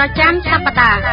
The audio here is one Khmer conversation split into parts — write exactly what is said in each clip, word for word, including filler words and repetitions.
ចាំសប្តាហ៍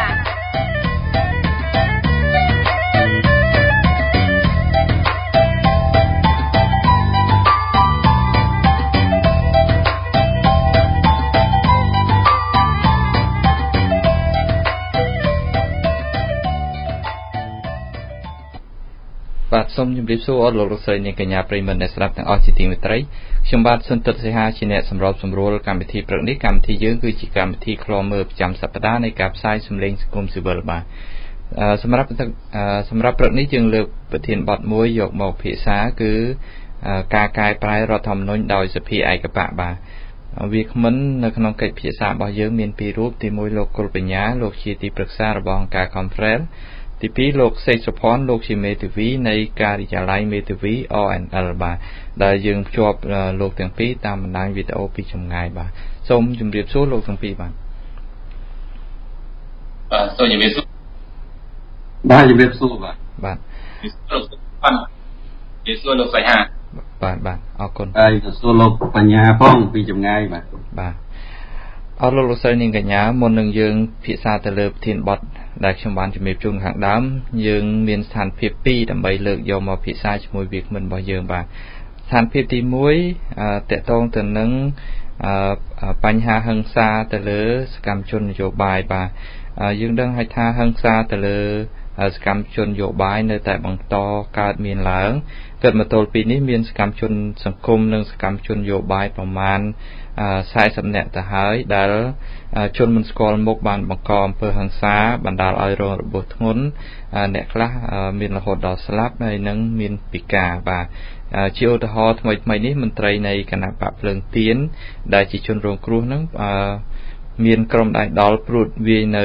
បាទសូមជម្រាបសួរអស់លោកលោកស្រីនាងកញ្ញាប្រិយមិត្តអ្នកស្ដាប់ទាំងអស់ជាទីមេត្រីខ្ញុំបាទសុនទិតសីហាជាអ្នកសម្របសម្រួលកម្មវិធីព្រឹកនេះកម្មវិធីយើងគឺជាកម្មវិធីឃ្លាំមើលប្រចាំសប្តាហ៍នៃការផ្សាយសម្លេងសង្គមស៊ីវិលបាទសម្រាប់សម្រាប់ព្រឹកនេះយើងលើកប្រធានបទមួយយកមកពិភាក្សាគឺការកែប្រែរដ្ឋធម្មនុញ្ញដោយសភាឯកបៈបាទវាគ្មិននៅក្នុងកិច្ចពិភាក្សារបស់យើងមានពីររូបទីមួយលោកគុលបញ្ញាលោកជាទីប្រឹក្សារបស់អង្គការ Conferenceទីពីរលោកសេកសុផាន់លោកជាមេធាវីនៃការិយាល័យមេធាវី អ អេន អែល បាទដែលយើងភ្ជាប់លោកទាំងពីរតាមបណ្ដាញវីដេអូពីចម្ងាយបាទសូមជម្រាបសួរលោកទាំងពីរបាទបាទសូមជម្រាបសួរបាទជម្រាបសួរបាទបាទលោកប៉ាន់ជម្រាបសួរលោកសៃហាបាទបាទអរគុណហើយសួរលោកបញ្ញាផងពីចម្ងាយបាទបាទអរលោកលោកស្រីនាងកញ្ញាមុននឹងយើងពិភាក្សាទៅលើប្រធានបទដែលខ្ញុំបានជំរាបជូនខាងដើមយើងមានស្ថានភាពពីរដើម្បីលើកយកមកពិភាក្សាជាមួយវាគ្មិនរបស់យើងបាទស្ថានភាពទីមួយតកតងទៅនឹងបញ្ហាហិង្សាទៅលើសកម្មជននយោបាយបាទយើងដឹងហើយថាហិង្សាទៅលើសកម្មជននយោបាយនៅតែបន្តកើតមានឡើងគិតមកទល់ពីនេះមានសកម្មជនសង្គមនិងសកម្មជននយោបាយប្រមាណសែសិបនាក់ទៅហើយដែលជនមិនស្គាល់មុខបានបង្កអំពើហិង្សាបណ្ដាលឲ្យរងរបួសធ្ងន់អ្នកខ្លះមានរហូតដល់ស្លាប់ហើយនឹងមានពិការបាទជាឧទាហរណ៍ថ្មីថ្មីនេះមន្ត្រីនៃគណៈបកភ្លើងទៀនដែលជាជនរងគ្រោះហ្នឹងមានក្រុមដៃដល់ព្រួតវាយនៅ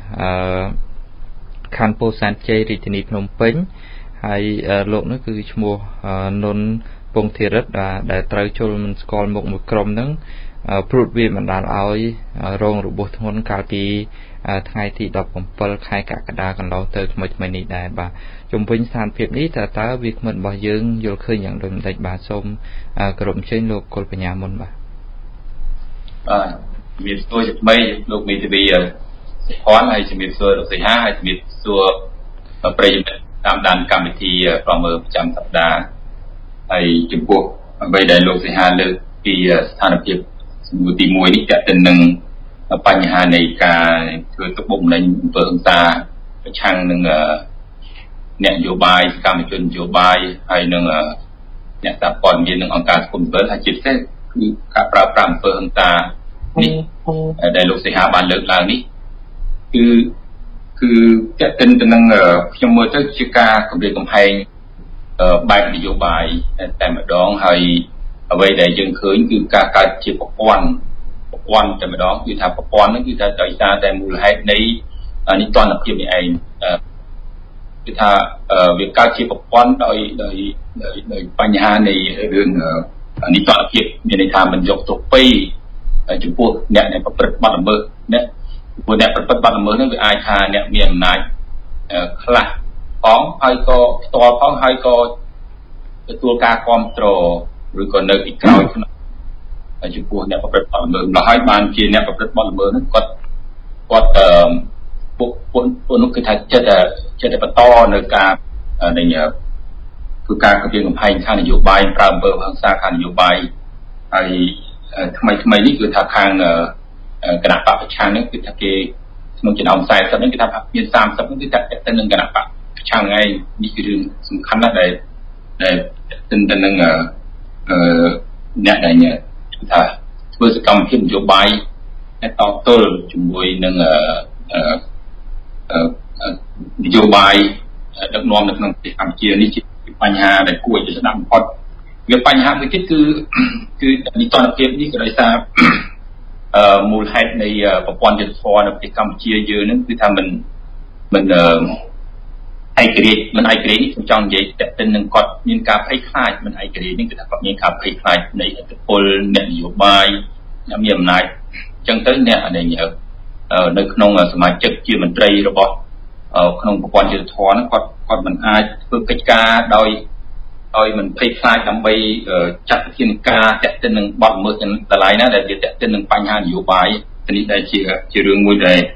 ខណ្ឌពោធិ៍សែនជ័យរាជធានីភ្នំពេញហើយលោកនោះគឺឈ្មោះនុនពងធីរិទ្ធដែលត្រូវជលមិនស្គាល់មុខមួយក្រុមហ្នឹងព្រួតវាបណ្ដាលឲ្យរងរបួសធ្ងន់កាលពីថ្ងៃទីដប់ប្រាំខែកក្កដាកន្លងទៅថ្មីថ្មីនេះដែរបាទជំវិញស្ថានភាពនេះតើតើវាគ្មិនរបស់យើងយល់ឃើញយ៉ាងដូចម្ដេចបាទសូមគោរពអញ្ជើញលោកគុលបញ្ញាមុនបាទបាទជំរាបសួរជាថ្មីលោកមេធាវីសុផាន់ហើយជំរាបសួរលោកសីហាហើយជំរាបសួរប្រិយមិត្តតាមដានកម្មវិធីប្រមើលប្រចាំសប្តាហ៍ហើយចំពោះអ្វីដែលលោកសីហាលើកពីស្ថានភាពសំណួរទីមួយនេះតើទៅនឹងបញ្ហានៃការធ្វើទុកបុកម្នេញអំពើហិង្សាប្រឆាំងនឹងអ្នកនយោបាយសកម្មជននយោបាយហើយនឹងអ្នកសារព័ត៌មាននិងអង្គការសង្គមស៊ីវិលហើយជាពិសេសគឺការប្រើប្រាស់អំពើហិង្សានេះដែលលោកសីហាបានលើកឡើងនេះគឺគឺតើទៅនឹងខ្ញុំមើលទៅជាការគម្រាមកំហែងបែបនយោបាយតែម្ដងហើយអ្វីដែលយើងឃើញគឺការកើតជាប្រព័ន្ធប្រព័ន្ធតែម្ដងគឺថាប្រព័ន្ធហ្នឹងគឺថាដោយសារតែមូលហេតុនៃនីតិរដ្ឋភាពនេះឯងគឺថាវាកើតជាប្រព័ន្ធដោយដោយដោយបញ្ហានៃរឿងនីតិរដ្ឋភាពមានន័យថាមិនយកទោសពីចំពោះអ្នកដែលប្រព្រឹត្តបទល្មើសណាព្រោះអ្នកប្រព្រឹត្តបទល្មើសហ្នឹងវាអាចថាអ្នកមានអំណាចខ្លះផងហើយក៏ផ្ទាល់ផងហើយក៏ទទួលការគ្រប់គ្រងឬក៏នៅពីក្រោយក្នុងចំពោះអ្នកប្រព្រឹត្តបទល្មើសម្ល៉េះហើយបានជាអ្នកប្រព្រឹត្តបទល្មើសហ្នឹងគាត់គាត់ពួកពួកនោះគឺថាចិត្តចិត្តបន្តនៅការនៃគឺការគម្រាមកំហែងខាងនយោបាយប្រើអំពើហិង្សាខាងនយោបាយហើយថ្មីថ្មីនេះគឺថាខាងគណៈបកប្រឆាំងនេះគឺថាគេក្នុងចំណោមสี่สิบនេះគឺថាមានสามสิบនេះគឺថាទៅនឹងគណៈបកប្រឆាំងឯងនេះគឺរឿងសំខាន់ណាស់ដែលដែលទៅទៅនឹងអឺអ្នកដែលគឺថាធ្វើសកម្មភាពនយោបាយតតទល់ជាមួយនឹងអឺនយោបាយដឹកនាំនៅក្នុងប្រទេសកម្ពុជានេះជាបញ្ហាដែលគួរឲ្យស្ដាប់បំផុតវាបញ្ហាមួយទៀតគឺគឺនីតិរដ្ឋភាពនេះក៏ដោយសារអឺមូលហេតុនៃប្រព័ន្ធយុត្តិធម៌នៅប្រទេសកម្ពុជាយើងហ្នឹងគឺថាមិនមិនអឺឯករាជ្យមិនឯករាជ្យនេះខ្ញុំចង់និយាយតែទៅនឹងគាត់មានការភ័យខ្លាចមិនឯករាជ្យនេះគឺថាគាត់មានការភ័យខ្លាចនៃឥទ្ធិពលអ្នកនយោបាយអ្នកមានអំណាចអញ្ចឹងទៅអ្នកនៅនៅក្នុងសមាជិកជាមន្ត្រីរបស់ក្នុងប្រព័ន្ធយុត្តិធម៌ហ្នឹងគាត់គាត់មិនអាចធ្វើកិច្ចការដោយឲ្យមិនភ័យខ្លាចដើម្បីចាត់វិធានការតាក់ទិននឹងបទល្មើសទាំងឡាយណាដែលវាតាក់ទិននឹងបញ្ហានយោបាយនេះដែលជាជារឿងមួយដែល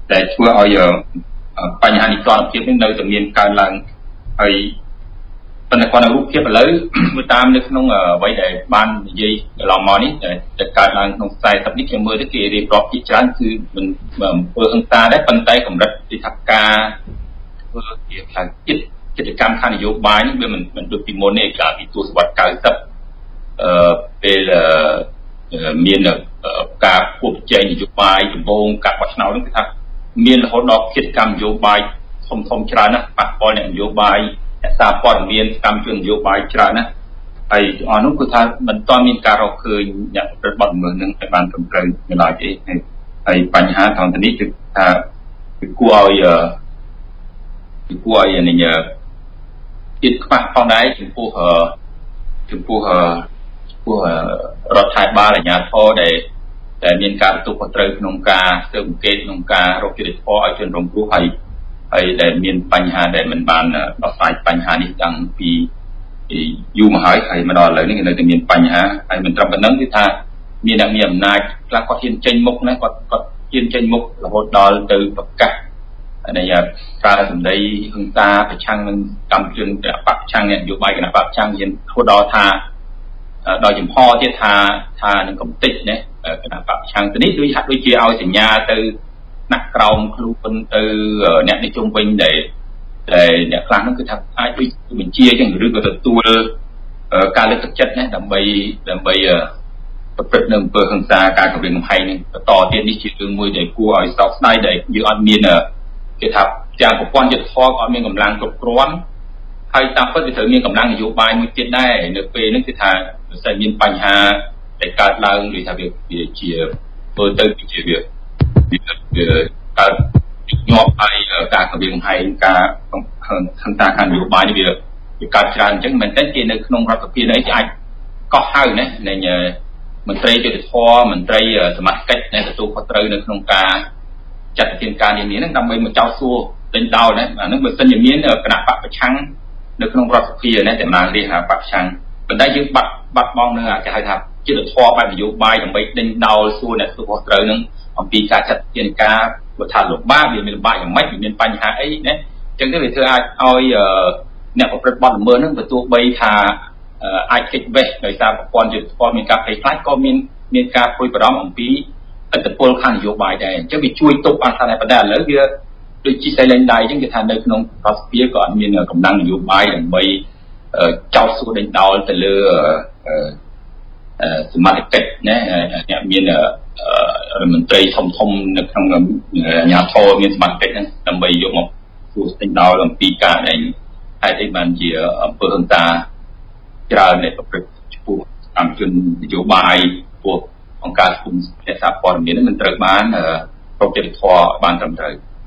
แต่ช่วยเอาเยอะปัญหาในตอนเพียบนึงเราจะมีการลังไอ้ปัญหาความรู้เพียบเลยเมื่อตามนึกน้องไว้ในบ้านยี่เรามอนี่แต่การลังน้องใส่สับนิกเมื่อที่เกี่ยวกับปลอกที่ชั้นคือมันเปิดอังตาได้ปัญไตของรัฐที่ทักกาเพื่อเกี่ยวกับกิจกิจกรรมทางนโยบายนี่มันมันดูติโมเนกาที่ตัวสวัสดิ์การสับเป็นมีนการควบใจนโยบายจมงการวัฒนธรรมนั่นคือทั้งมีนเขาดอกกิจกรรมนโยบายทมทมชรานะปักปอยนโยบายสาปอนมีนกรรมจนนโยบายชรานะไอ้อันนู้นคือทั้งมันตอนมีการเราเคยอย่างประบัติเมืองนึงในบ้านกำเริบเวลาที่ไอ้ปัญหาทางนี้คือคือกลัวเยอะคือกลัวอย่างนี้เยอะติดปักพอได้ถึงผู้เหอถึงผู้เหอผู้รถไถบ้านอะไรเงี้ยพอได้แต่มีการตุกตรึกนงกาเสริมเกตนงการถจุดพอไอจนรงรู้ให้ไอได้มีปัญหาได้มันบานเราใส่ปัญหานี้ดังปีอยู่มาหายใครมาดอนเลยนี่เลยจะมีปัญหาไอมันตรำบันนั้นที่ท่ามีนักมีอำนาจแล้วก็เทียนเจนมุกนะก็ก็เทียนเจนมุกเราหดดอลตือปากกะในยาตราสมได้หึงตาไปช่างมันกำจนกระปักช่างเนี่ยอยู่ใบกระปักช่างเย็นหดดอทาโดยเฉพาะที่ทาทาหนึ่งกลมติดเนี่ยขณะปรับช่างตัวนี้ด้วยหัดด้วยเชี่ยวสัญญาtừนักกรองครูคนtừเนี่ยในจงเป็นđể đểเนี่ยครั้งนั้นคือทำไอ้ด้วยmình chia cho người đưa cáiตัวการเลือกจัดเนี่ยดำไปดำไปประพฤติหนึ่งเพื่อหังซาการกับเรื่องไทยเนี่ยต่อเตียนนี่chỉ từ mười để cua ở sau này để dự án miền ở cái tháp trang của quan dịch kho có miền cầm lang cột rón hayตามก็จะถือมีกำลังนโยบายมือเจ็ดได้เนื้อเปนึกทิศทางใส่มีปัญหาแต่การเล่าหรือทำviệcเชียร์เปิดเติมเชียร์việcการยอมไปการกับเรื่องไทยการทำตามการนโยบายนี่việcการจัดจังมันแต่เกี่ยในขนมรัฐพีในใจก็ให้เนี่ยในเนี่ยมันเตยจะทอมันเตยสมัครเก็ตในตัวเขาเตยในขนมการจัดกิจการอย่างนี้นั่นทำไปมันเจ้าซัวเป็นดาวเนี่ยนั่นเป็นสิ่งอย่างนี้เนี่ยขณะปะประชังนึกน้องรัฐพีเนี่ยแต่มาเรียกหาปักชังเป็นได้ยึดบัตรบัตรมองเนื้อจะให้ทำยึดทอไปนโยบายอย่างไปเดินดาวสู้เนี่ยตัวเตยนึงของปีการจัดกิจการบทฐานหลบบ้าเบียร์มีบ้าอย่างไม่มีปัญหาไอ้เนี่ยจึงได้เธอเอาเนี่ยผมเป็นบอลเมื่อนึงเป็นตัวใบทาไอคิดเวโดยสารก่อนจุดพอมีการไปคล้ายก็มีมีการคุยประดมของปีอัตโพลข้างนโยบายได้จะไปช่วยตุกอันทางในประเด็นแล้วเยอะโดยจีไซเลนได้ยังจะทำในขนมพลาสติกก่อนมีเนื้อกำลังนโยบายอย่างใบเจ้าสู้เดินดาวแต่เลือสมาร์ทเก็ตเนี่ยเนี่ยมีเนื้อมันเตยทมทมในทางยาโทมีสมาร์ทเก็ตนั่นทำใบยกมาสู้เดินดาวลำปีกาในไทยที่มันเจี๋ยเปิดหันตาจราในประเทศปูตามจนนโยบายพวกของการคุมเอกสารปอนด์นี้มันตระบ้านโปรเจกต์ทอบานจำใจ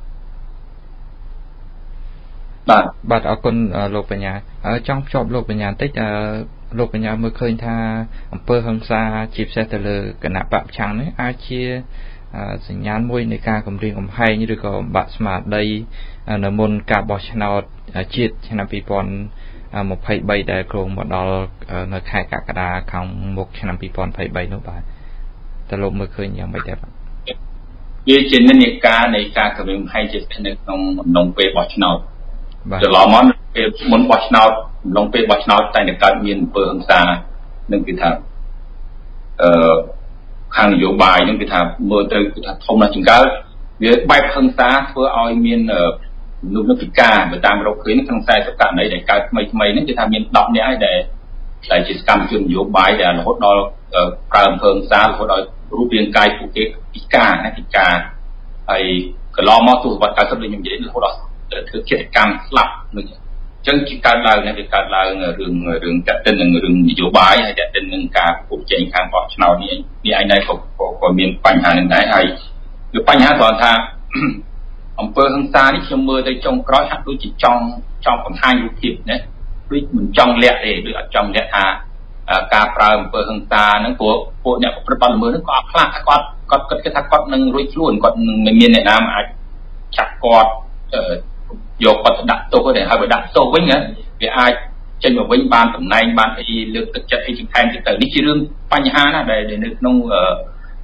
បាទបាទអរគុណលោកបញ្ញាចង់ភ្ជាប់លោកបញ្ញាបន្តិចលោកបញ្ញាមើលឃើញថាអង្គើហឹង្សាជាពិសេសទៅលើគណៈបព្វឆាំងនេះអាចជាសញ្ញាណមួយនៃការគម្រាមកំហែងឬក៏បំបាក់ស្មារតីនៅមុនការបោះឆ្នោតជាតិឆ្នាំពីរពាន់ម្ភៃបីដែលគ្រោងមកដល់នៅខែកក្កដាខាងមុខឆ្នាំពីរពាន់ម្ភៃបីនោះបាទតើលោកមើលឃើញយ៉ាងម៉េចដែរបាទវាជានិន្នាការនៃការគម្រាមកំហែងជានៅក្នុងអំឡុងពេលបោះឆ្នោតចលមពេលមុនបោះឆ្នោតអំឡុងពេលបោះឆ្នោតតែកើតមានអំពើហិង្សានឹងគឺថាអឺខាងនយោបាយនឹងគឺថាមើលទៅគឺថាធំណាស់ជាងកើតវាបែបហិង្សាធ្វើឲ្យមានមនុស្សនិពិការទៅតាមរកឃើញក្នុងខ្សែសកម្មនៃដែលកើតថ្មីថ្មីនេះគឺថាមានដប់នាក់ហើយដែលដែលជាសកម្មជននយោបាយដែលរហូតដល់ប្រើអំពើហិង្សារហូតដល់រូបរាងកាយពួកគេពិការណាពិការហើយកន្លងមកទស្សវត្សរ៍九สิบដូចខ្ញុំនិយាយរហូតដល់ធ្វើកិច្ចកម្មស្លាប់នឹងអញ្ចឹងជាកើតឡើងនេះវាកើតឡើងរឿងរឿងតាក់ទិននឹងរឿងនយោបាយហើយតាក់ទិននឹងការពុកជែងខាងបោះឆ្នោតនេះនេះឯនេះក៏ក៏មានបញ្ហានឹងដែរហើយគឺបញ្ហាគាត់ថាអំពើហិង្សានេះខ្ញុំមើលទៅចុងក្រោយហាក់ដូចជាចង់ចង់បង្ហាញរូបភាពណាដូចមិនចង់លាក់ទេដូចអត់ចង់លាក់ថាការប្រើអំពើហិង្សាហ្នឹងពួកពួកអ្នកប្រព្រឹត្តបទល្មើសហ្នឹងក៏អត់ខ្លាចគាត់គាត់គិតថាគាត់នឹងរួចខ្លួនគាត់នឹងមិនមានអ្នកណាអាចចាប់គាត់យកគាត់ទៅដាក់ទោសទេហើយបើដាក់ទោសវិញណាវាអាចចេញមកវិញបានតំណែងបានអីលើកទឹកចិត្តអីជាថែមទៀតទៅនេះជារឿងបញ្ហាណាដែលនៅក្នុង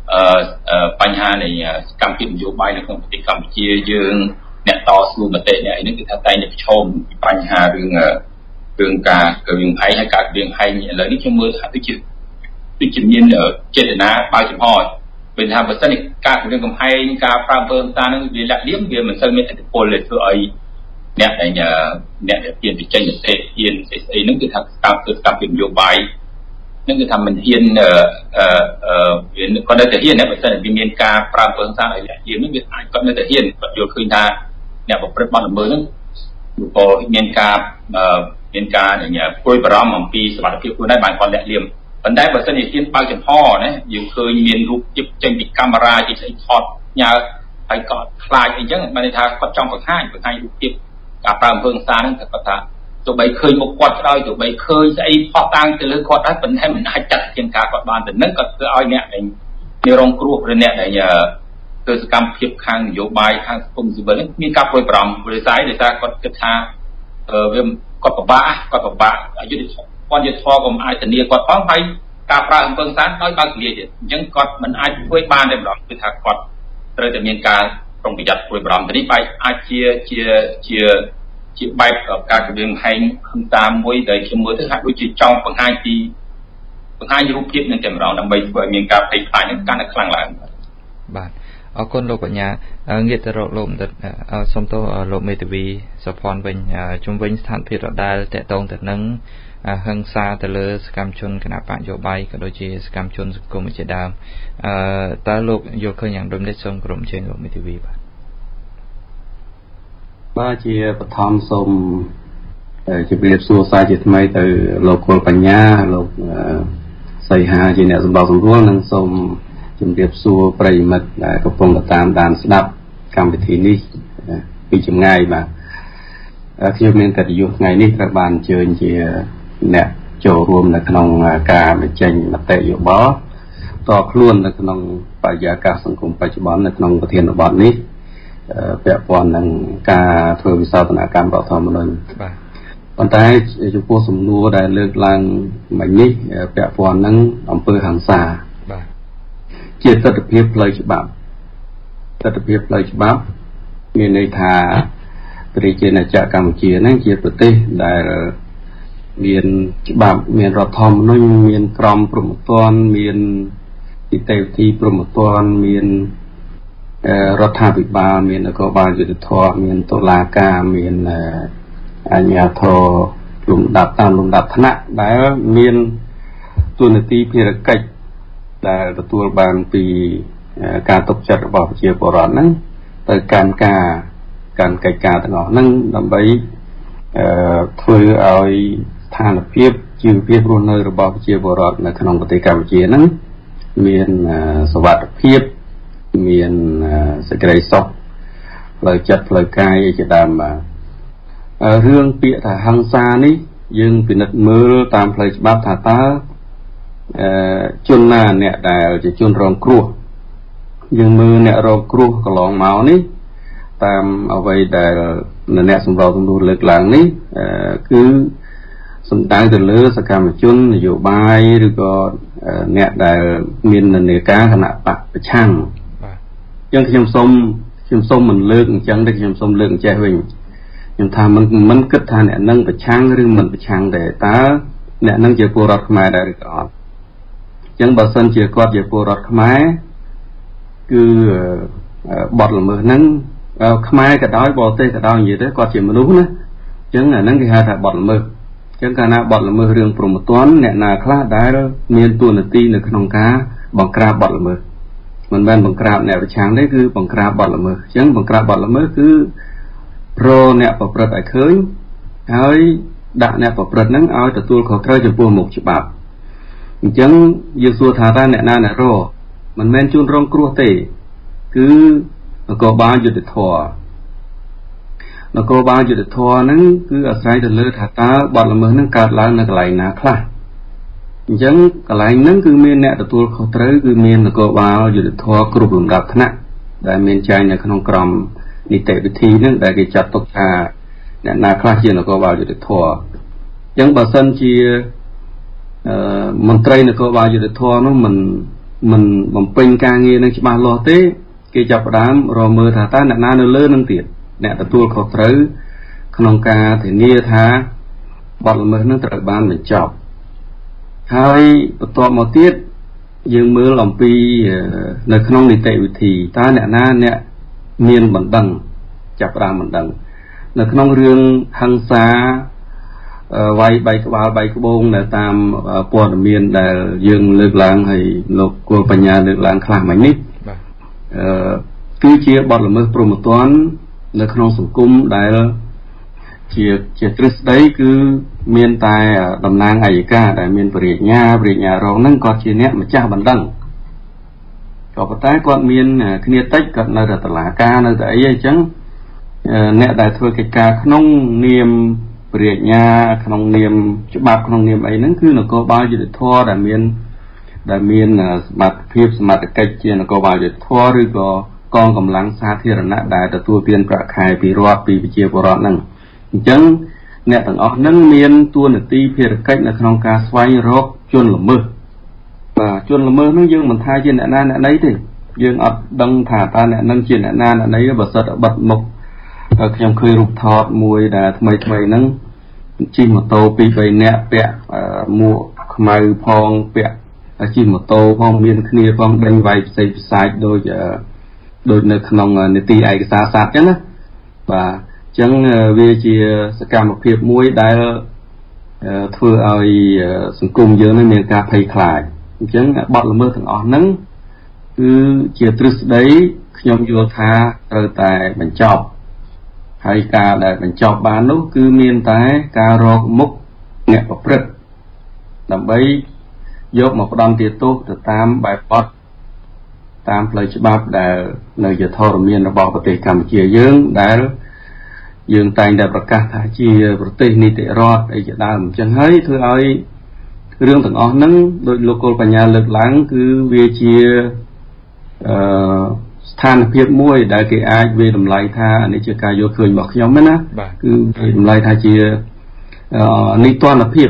បញ្ហានៃកម្មភាពនយោបាយនៅក្នុងប្រទេសកម្ពុជាយើងអ្នកតស៊ូមតិអ្នកអីនេះគឺថាតែងតែប្រឈមបញ្ហារឿងរឿងការរឿងឯងហើយការរឿងឯងឥឡូវនេះខ្ញុំមើលថាដូចជាដូចជាមានចេតនាបើកចំហពេលថាបើសិនការរឿងកំហែងការប្រើអំពើហិង្សានឹងវាលាក់លៀមវាមិនសូវមានឥទ្ធិពលទេធ្វើឲ្យអ្នកដែលអ្នកដែលហ៊ានបញ្ចេញមតិហ៊ានស្អីហ្នឹងគឺថាតាមធ្វើតាមពីនយោបាយនឹងគឺថាមិនហ៊ានអឺអឺវាគាត់នៅតែហ៊ានតែបើសិនវាមានការប្រើអំពើហិង្សាឲ្យលាក់លៀមហ្នឹងវាអាចគាត់នៅតែហ៊ានគាត់យល់ឃើញថាអ្នកប្រព្រឹត្តបទល្មើសហ្នឹងក៏មានការមានការព្រួយបារម្ភអំពីសុខភាពខ្លួនដែរបានគាត់លាក់លៀមប៉ុន្តែបើសិនជាហ៊ានបើកចំហណាយើងឃើញមានរូបភាពចេញពីកាមេរ៉ាជាស្អីថតញ៉ាហើយគាត់ខ្លាចអីចឹងបានន័យថាគាត់ចង់បង្ហាញបង្ហាញរូបភាពការប្រើអំពើហិង្សាហ្នឹងគាត់ថាទោះបីឃើញមុខគាត់ក៏ដោយទោះបីឃើញស្អីផុសតាំងទៅលើគាត់ដែរប៉ុន្តែមិនអាចចាត់ជាការគាត់បានទៅនឹងគាត់ធ្វើឲ្យអ្នកដែលមានរងគ្រោះឬអ្នកដែលធ្វើសកម្មភាពខាងនយោបាយខាងសង្គមស៊ីវិលនេះមានការព្រួយបារម្ភដោយសារដោយសារគាត់គិតថាវាគាត់ពិបាកគាត់ពិបាកអយុធធម៌គាត់យុទ្ធធម៌ក៏អាចធានាគាត់ផងហើយការប្រើអំពើហិង្សាដោយបើកលាទៀតអញ្ចឹងគាត់មិនអាចធ្វើបានទេម្ដងគឺថាគាត់ត្រូវតែមានការប្រុងប្រយ័ត្នព្រួយបារម្ភទៅនេះបែបអាចជាជាជាជាបែបការគម្រាមហែងហិង្សាមួយដែលខ្ញុំមើលទៅហាក់ដូចជាចង់បង្ហាញពីបង្ហាញរូបភាពនឹងតែម្ដងដើម្បីធ្វើឲ្យមានការភ័យខ្លាចនឹងកាន់តែខ្លាំងឡើងបាទអរគុណលោកបញ្ញាងាកទៅរកលោកបណ្ឌិតសូមទោសលោកមេធាវីសុផាន់វិញជំវិញស្ថានភាពដដែលតកតងទៅនឹងហិង្សាទៅលើសកម្មជនគណបកនយោបាយក៏ដូចជាសកម្មជនសង្គមជាដើមអឺតើលោកយល់ឃើញយ៉ាងដូចម្តេចសូមក្រុមជើងលោកមេធាវីបាទបាទជាបឋមសូមជម្រាបសួរសាជាថ្មីទៅលោកគុលបញ្ញាលោកសីហាជាអ្នកសម្របសម្រួលនិងសូមជម្រាបសួរប្រិយមិត្តដែលកំពុងតាមដានស្ដាប់កម្មវិធីនេះពីចម្ងាយបាទខ្ញុំមានកិត្តិយសថ្ងៃនេះត្រូវបានអញ្ជើញជាអ្នកចូលរួមនៅក្នុងការបញ្ចេញមតិយោបល់តខ្លួននៅក្នុងបរិយាកាសសង្គមបច្ចុប្បន្ននៅក្នុងប្រធានបទនេះពាក់ព័ន្ធនឹងការធ្វើវិសោធនកម្មរដ្ឋធម្មនុញ្ញបាទប៉ុន្តែចំពោះសំណួរដែលលើកឡើងមិញនេះពាក់ព័ន្ធនឹងអំពើហិង្សាបាទជាទស្សនវិជ្ជាផ្លូវច្បាប់ទស្សនវិជ្ជាផ្លូវច្បាប់មានន័យថាប្រជាណាចក្រកម្ពុជាហ្នឹងជាប្រទេសដែលមានច្បាប់មានរដ្ឋធម្មនុញ្ញមានក្រមព្រហ្មទណ្ឌមាននីតិវិធីព្រហ្មទណ្ឌមានរដ្ឋាភិបាលមាននគរបាលយុត្តិធម៌មានតុលាការមានអាជ្ញាធរលំដាប់តាមលំដាប់ឋានៈដែលមានទួនាទីភារកិច្ចដែលទទួលបានពីការទុកចិត្តរបស់ប្រជាពលរដ្ឋហ្នឹងទៅកាន់ការកាន់កិច្ចការទាំងអស់ហ្នឹងដើម្បីធ្វើឲ្យស្ថានភាពជីវភាពរស់នៅរបស់ប្រជាពលរដ្ឋនៅក្នុងប្រទេសកម្ពុជាហ្នឹងមានសុវត្ថិភាពមានសេចក្តីសុខផ្លូវចិត្តផ្លូវកាយជាដើមបាទរឿងពាក្យថាហិង្សានេះយើងពិនិត្យមើលតាមផ្លូវច្បាប់ថាតើជនណាអ្នកដែលជាជនរងគ្រោះយើងមើលអ្នករងគ្រោះកន្លងមកនេះតាមអ្វីដែលអ្នកសម្របសម្រួលលើកឡើងនេះគឺសំដៅទៅលើសកម្មជននយោបាយឬក៏អ្នកដែលមាននានាការគណៈបកប្រឆាំងអញ្ចឹងខ្ញុំសូមខ្ញុំសូមមិនលើកអញ្ចឹងទេខ្ញុំសូមលើកអញ្ចេះវិញខ្ញុំថាមិនមិនគិតថាអ្នកនឹងប្រឆាំងឬមិនប្រឆាំងទេតើអ្នកនឹងជាពលរដ្ឋខ្មែរដែរឬក៏អត់អញ្ចឹងបើសិនជាគាត់ជាពលរដ្ឋខ្មែរគឺបទល្មើសហ្នឹងខ្មែរក៏ដោយបរទេសក៏ដោយនិយាយទៅគាត់ជាមនុស្សណាអញ្ចឹងអាហ្នឹងគេហៅថាបទល្មើសអញ្ចឹងកាលណាបទល្មើសរឿងព្រហ្មទណ្ឌអ្នកណាខ្លះដែលមានទួនាទីនៅក្នុងការបង្ក្រាបបទល្មើសមិនមែនបង្ក្រាបអ្នកប្រឆាំងទេគឺបង្ក្រាបបទល្មើសអញ្ចឹងបង្ក្រាបបទល្មើសគឺរអ្នកប្រព្រឹត្តឲ្យឃើញហើយដាក់អ្នកប្រព្រឹត្តហ្នឹងឲ្យទទួលខុសត្រូវចំពោះមុខច្បាប់អញ្ចឹងយើងសួរថាតើអ្នកណាអ្នករមិនមែនជនរងគ្រោះទេគឺនគរបាលយុត្តិធម៌នគរបាលយុត្តិធម៌ហ្នឹងគឺអាស្រ័យទៅលើថាតើបទល្មើសហ្នឹងកើតឡើងនៅកន្លែងណាខ្លះអញ្ចឹងកន្លែងហ្នឹងគឺមានអ្នកទទួលខុសត្រូវគឺមាននគរបាលយុត្តិធម៌គ្រប់លំដាប់ថ្នាក់ដែលមានចែងនៅក្នុងក្រមនីតិវិធីហ្នឹងដែលគេចាត់ទុកថាអ្នកណាខ្លះជានគរបាលយុត្តិធម៌អញ្ចឹងបើសិនជាអឺមន្ត្រីនគរបាលយុត្តិធម៌នោះមិន mìnhបំពេញការងារនឹងច្បាស់លាស់ទេគេចាប់ផ្ដើមរមើលថាតើអ្នកណានៅលើនឹងទៀតអ្នកទទួលខុសត្រូវក្នុងការធានាថាបទល្មើសនឹងត្រូវបានបញ្ចប់ហើយបន្ទាប់មកទៀតយើងមើលអំពីនៅក្នុងនីតិវិធីតើអ្នកណាអ្នកមានបណ្ដឹងចាប់ផ្ដើមបណ្ដឹងនៅក្នុងរឿងហិង្សាវាយបែកក្បាលបែកក្បូងនៅតាមព័ត៌មានដែលយើងលើកឡើងហើយលោកគួរបញ្ញាលើកឡើងខ្លះមិញនេះអឺគឺជាបទល្មើសព្រហ្មទណ្ឌនៅក្នុងសង្គមដែលជាជាទ្រឹស្ដីគឺមានតែតំណាងអัยការដែលមានបរិញ្ញាបរិញ្ញារងហ្នឹងគាត់ជាអ្នកម្ចាស់បណ្ដឹងក៏ប៉ុន្តែគាត់មានគ្នាតិចគាត់នៅតែតុលាការនៅតែអីអញ្ចឹងអ្នកដែលធ្វើកិច្ចការក្នុងនាមបរិញ្ញាក្នុងនាមច្បាប់ក្នុងនាមអីហ្នឹងគឺនគរបាលយុត្តិធម៌ដែលមានដែលមានសមត្ថភាពសមត្ថកិច្ចជានគរបាលយុត្តិធម៌ឬក៏កងកម្លាំងសាធារណៈដែលទទួលទានប្រាក់ខែពីរដ្ឋពីប្រជាពលរដ្ឋហ្នឹងអញ្ចឹងអ្នកទាំងអស់ហ្នឹងមានតួនាទីភារកិច្ចនៅក្នុងការស្វែងរកជនល្មើសបាទជនល្មើសហ្នឹងយើងមិនថាជាអ្នកណាអ្នកណីទេយើងអត់ដឹងថាតើអ្នកហ្នឹងជាអ្នកណាអ្នកណីបើសិនបិទមុខខ្ញុំឃើញរូបថតមួយដែលថ្មីថ្មីហ្នឹងជិះម៉ូតូពីរបីនាក់ពាក់មួកខ្មៅផងពាក់ជិះម៉ូតូផងមានគ្នាផងដេញវាយផ្សេងផ្សាយដូចដូចនៅក្នុងនីតិឯកសារសាស្ត្រអញ្ចឹងណាបាទអញ្ចឹងវាជាសកម្មភាពមួយដែលធ្វើឲ្យសង្គមយើងនេះមានការភ័យខ្លាចអញ្ចឹងបទល្មើសទាំងអស់ហ្នឹងគឺជាទ្រឹស្ដីខ្ញុំយល់ថាត្រូវតែបញ្ចប់ហើយការដែលបញ្ចប់បាននោះគឺមានតែការរកមុខអ្នកប្រព្រឹត្តដើម្បីយកមកផ្ដន្ទាទោសទៅតាមបែបបទតាមផ្លូវច្បាប់ដែលនៅជាធរមានរបស់ប្រទេសកម្ពុជាយើងដែលយើងតែងតែប្រកាសថាជាប្រទេសនីតិរដ្ឋអីជាដើមអញ្ចឹងហើយធ្វើឲ្យរឿងទាំងអស់ហ្នឹងដោយលោកគោលបញ្ញាលើកឡើងគឺវាជាអឺស្ថានភាពមួយដែលគេអាចវាតម្លៃថានេះជាការយល់ឃើញរបស់ខ្ញុំណាគឺគេតម្លៃថាជានីតិរដ្ឋភាព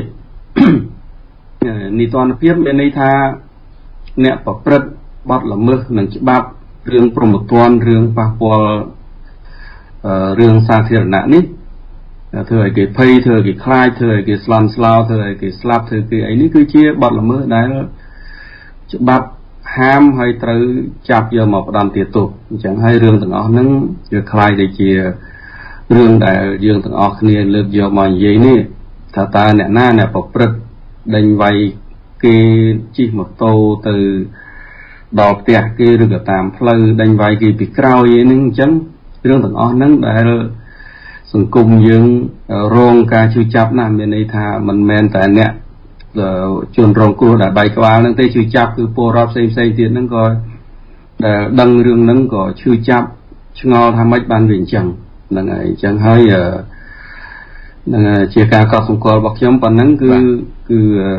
នីតិរដ្ឋភាពមានន័យថាអ្នកប្រព្រឹត្តបទល្មើសនឹងច្បាប់រឿងព្រហ្មទណ្ឌរឿងប៉ះពាល់រឿងសាធារណៈនេះធ្វើឲ្យគេភ័យធ្វើឲ្យគេខ្លាចធ្វើឲ្យគេស្លន់ស្លោធ្វើឲ្យគេស្លាប់ធ្វើគេអីនេះគឺជាបទល្មើសដែលច្បាប់ហាមហើយត្រូវចាប់យកមកផ្ដន្ទាទោសអញ្ចឹងហើយរឿងទាំងអស់ហ្នឹងវាคล้ายទៅជារឿងដែលយើងទាំងអស់គ្នាលើកយកមកនិយាយនេះថាតើអ្នកណាអ្នកប្រព្រឹត្តដេញវាយគេជិះម៉ូតូទៅដល់ផ្ទះគេឬក៏តាមផ្លូវដេញវាយគេពីក្រោយហ្នឹងអញ្ចឹងរឿងទាំងអស់ហ្នឹងដែលសង្គមយើងរងការជួយចាប់ណាស់មានន័យថាមិនមែនតែអ្នកជនរងគ្រោះដែលបែកក្បាលហ្នឹងទេជួយចាប់គឺពលរដ្ឋផ្សេងផ្សេងទៀតហ្នឹងក៏ដែលដឹងរឿងហ្នឹងក៏ឈឺចាប់ឆ្ងល់ថាម៉េចបានវាអញ្ចឹងហ្នឹងហើយអញ្ចឹងហើយនឹងជាការកត់សម្គាល់របស់ខ្ញុំប៉ុណ្ណឹងគឺគឺ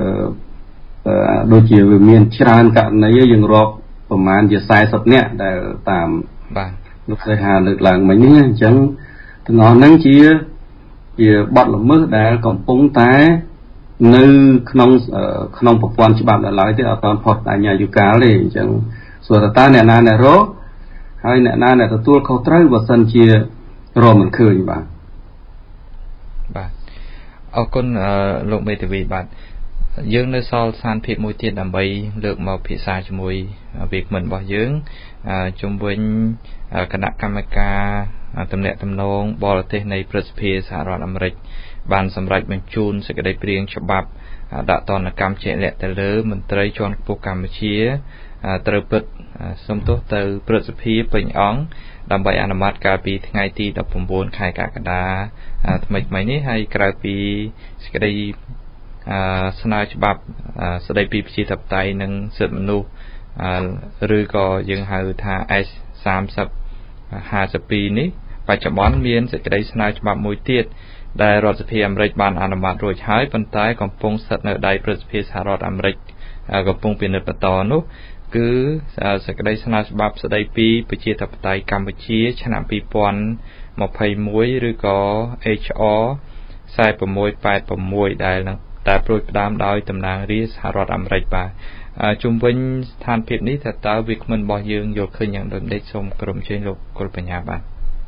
ដូចជាវាមានច្រើនករណីយើងរកប្រមាណជាสี่สิบនាក់ដែលតាមបាទលោកស្រីហាលើកឡើងមិញនេះអញ្ចឹងទាំងអស់ហ្នឹងជាជាបទល្មើសដែលកំពុងតែនៅក្នុងក្នុងប្រព័ន្ធច្បាប់ដល់ឡើយទេអត់ទាន់ផុតអាជ្ញាយុកាលទេអញ្ចឹងសួរតើអ្នកណាអ្នករកហើយអ្នកណាអ្នកទទួលខុសត្រូវបើសិនជារកមិនឃើញបាទបាទអរគុណលោកមេធាវីបាទយើងនៅសល់ស្ថានភាពមួយទៀតដើម្បីលើកមកពិភាក្សាជាមួយវាគ្មិនរបស់យើងជុំវិញគណៈកម្មការទំនាក់ទំនងបរទេសនៃព្រឹទ្ធសភាសហរដ្ឋអាមេរិកបានសម្រេចបញ្ជូនសេចក្តីព្រាងច្បាប់ដាក់ទណ្ឌកម្មជាក់លាក់ទៅលើមន្ត្រីជាន់ខ្ពស់កម្ពុជាត្រូវពិតសំទោសទៅព្រឹទ្ធសភាពេញអង្គដើម្បីអនុម័តកាលពីថ្ងៃទីដប់ប្រាំបួនខែកក្កដាថ្មីថ្មីនេះហើយក្រៅពីសេចក្តីស្នើច្បាប់ស្តីពីប្រជាធិបតេយ្យនិងសិទ្ធិមនុស្សឬក៏យើងហៅថា S សាមសិប ห้าสิบពីរនេះបច្ចុប្បន្នមានសេចក្តីស្នើច្បាប់មួយទៀតដែលរដ្ឋសភាអាមេរិកបានអនុម័តរួចហើយប៉ុន្តែកំពុងស្ថិតនៅដៃព្រឹទ្ធសភាសហរដ្ឋអាមេរិកកំពុងពិនិត្យបន្តនោះគឺសេចក្តីស្នើច្បាប់ស្តីពីប្រជាធិបតេយ្យកម្ពុជាឆ្នាំពីរពាន់ម្ភៃមួយឬក៏ H R สี่หกแปดหกដែលនឹងតែព្រួយផ្ដើមដោយតំណាងរាស្ត្រសហរដ្ឋអាមេរិកបាទជុំវិញស្ថានភាពនេះតើតើវាគ្មិនរបស់យើងយល់ឃើញយ៉ាងដូចម្ដេចសូមក្រុមជើញលោកគុលបញ្ញាបាទ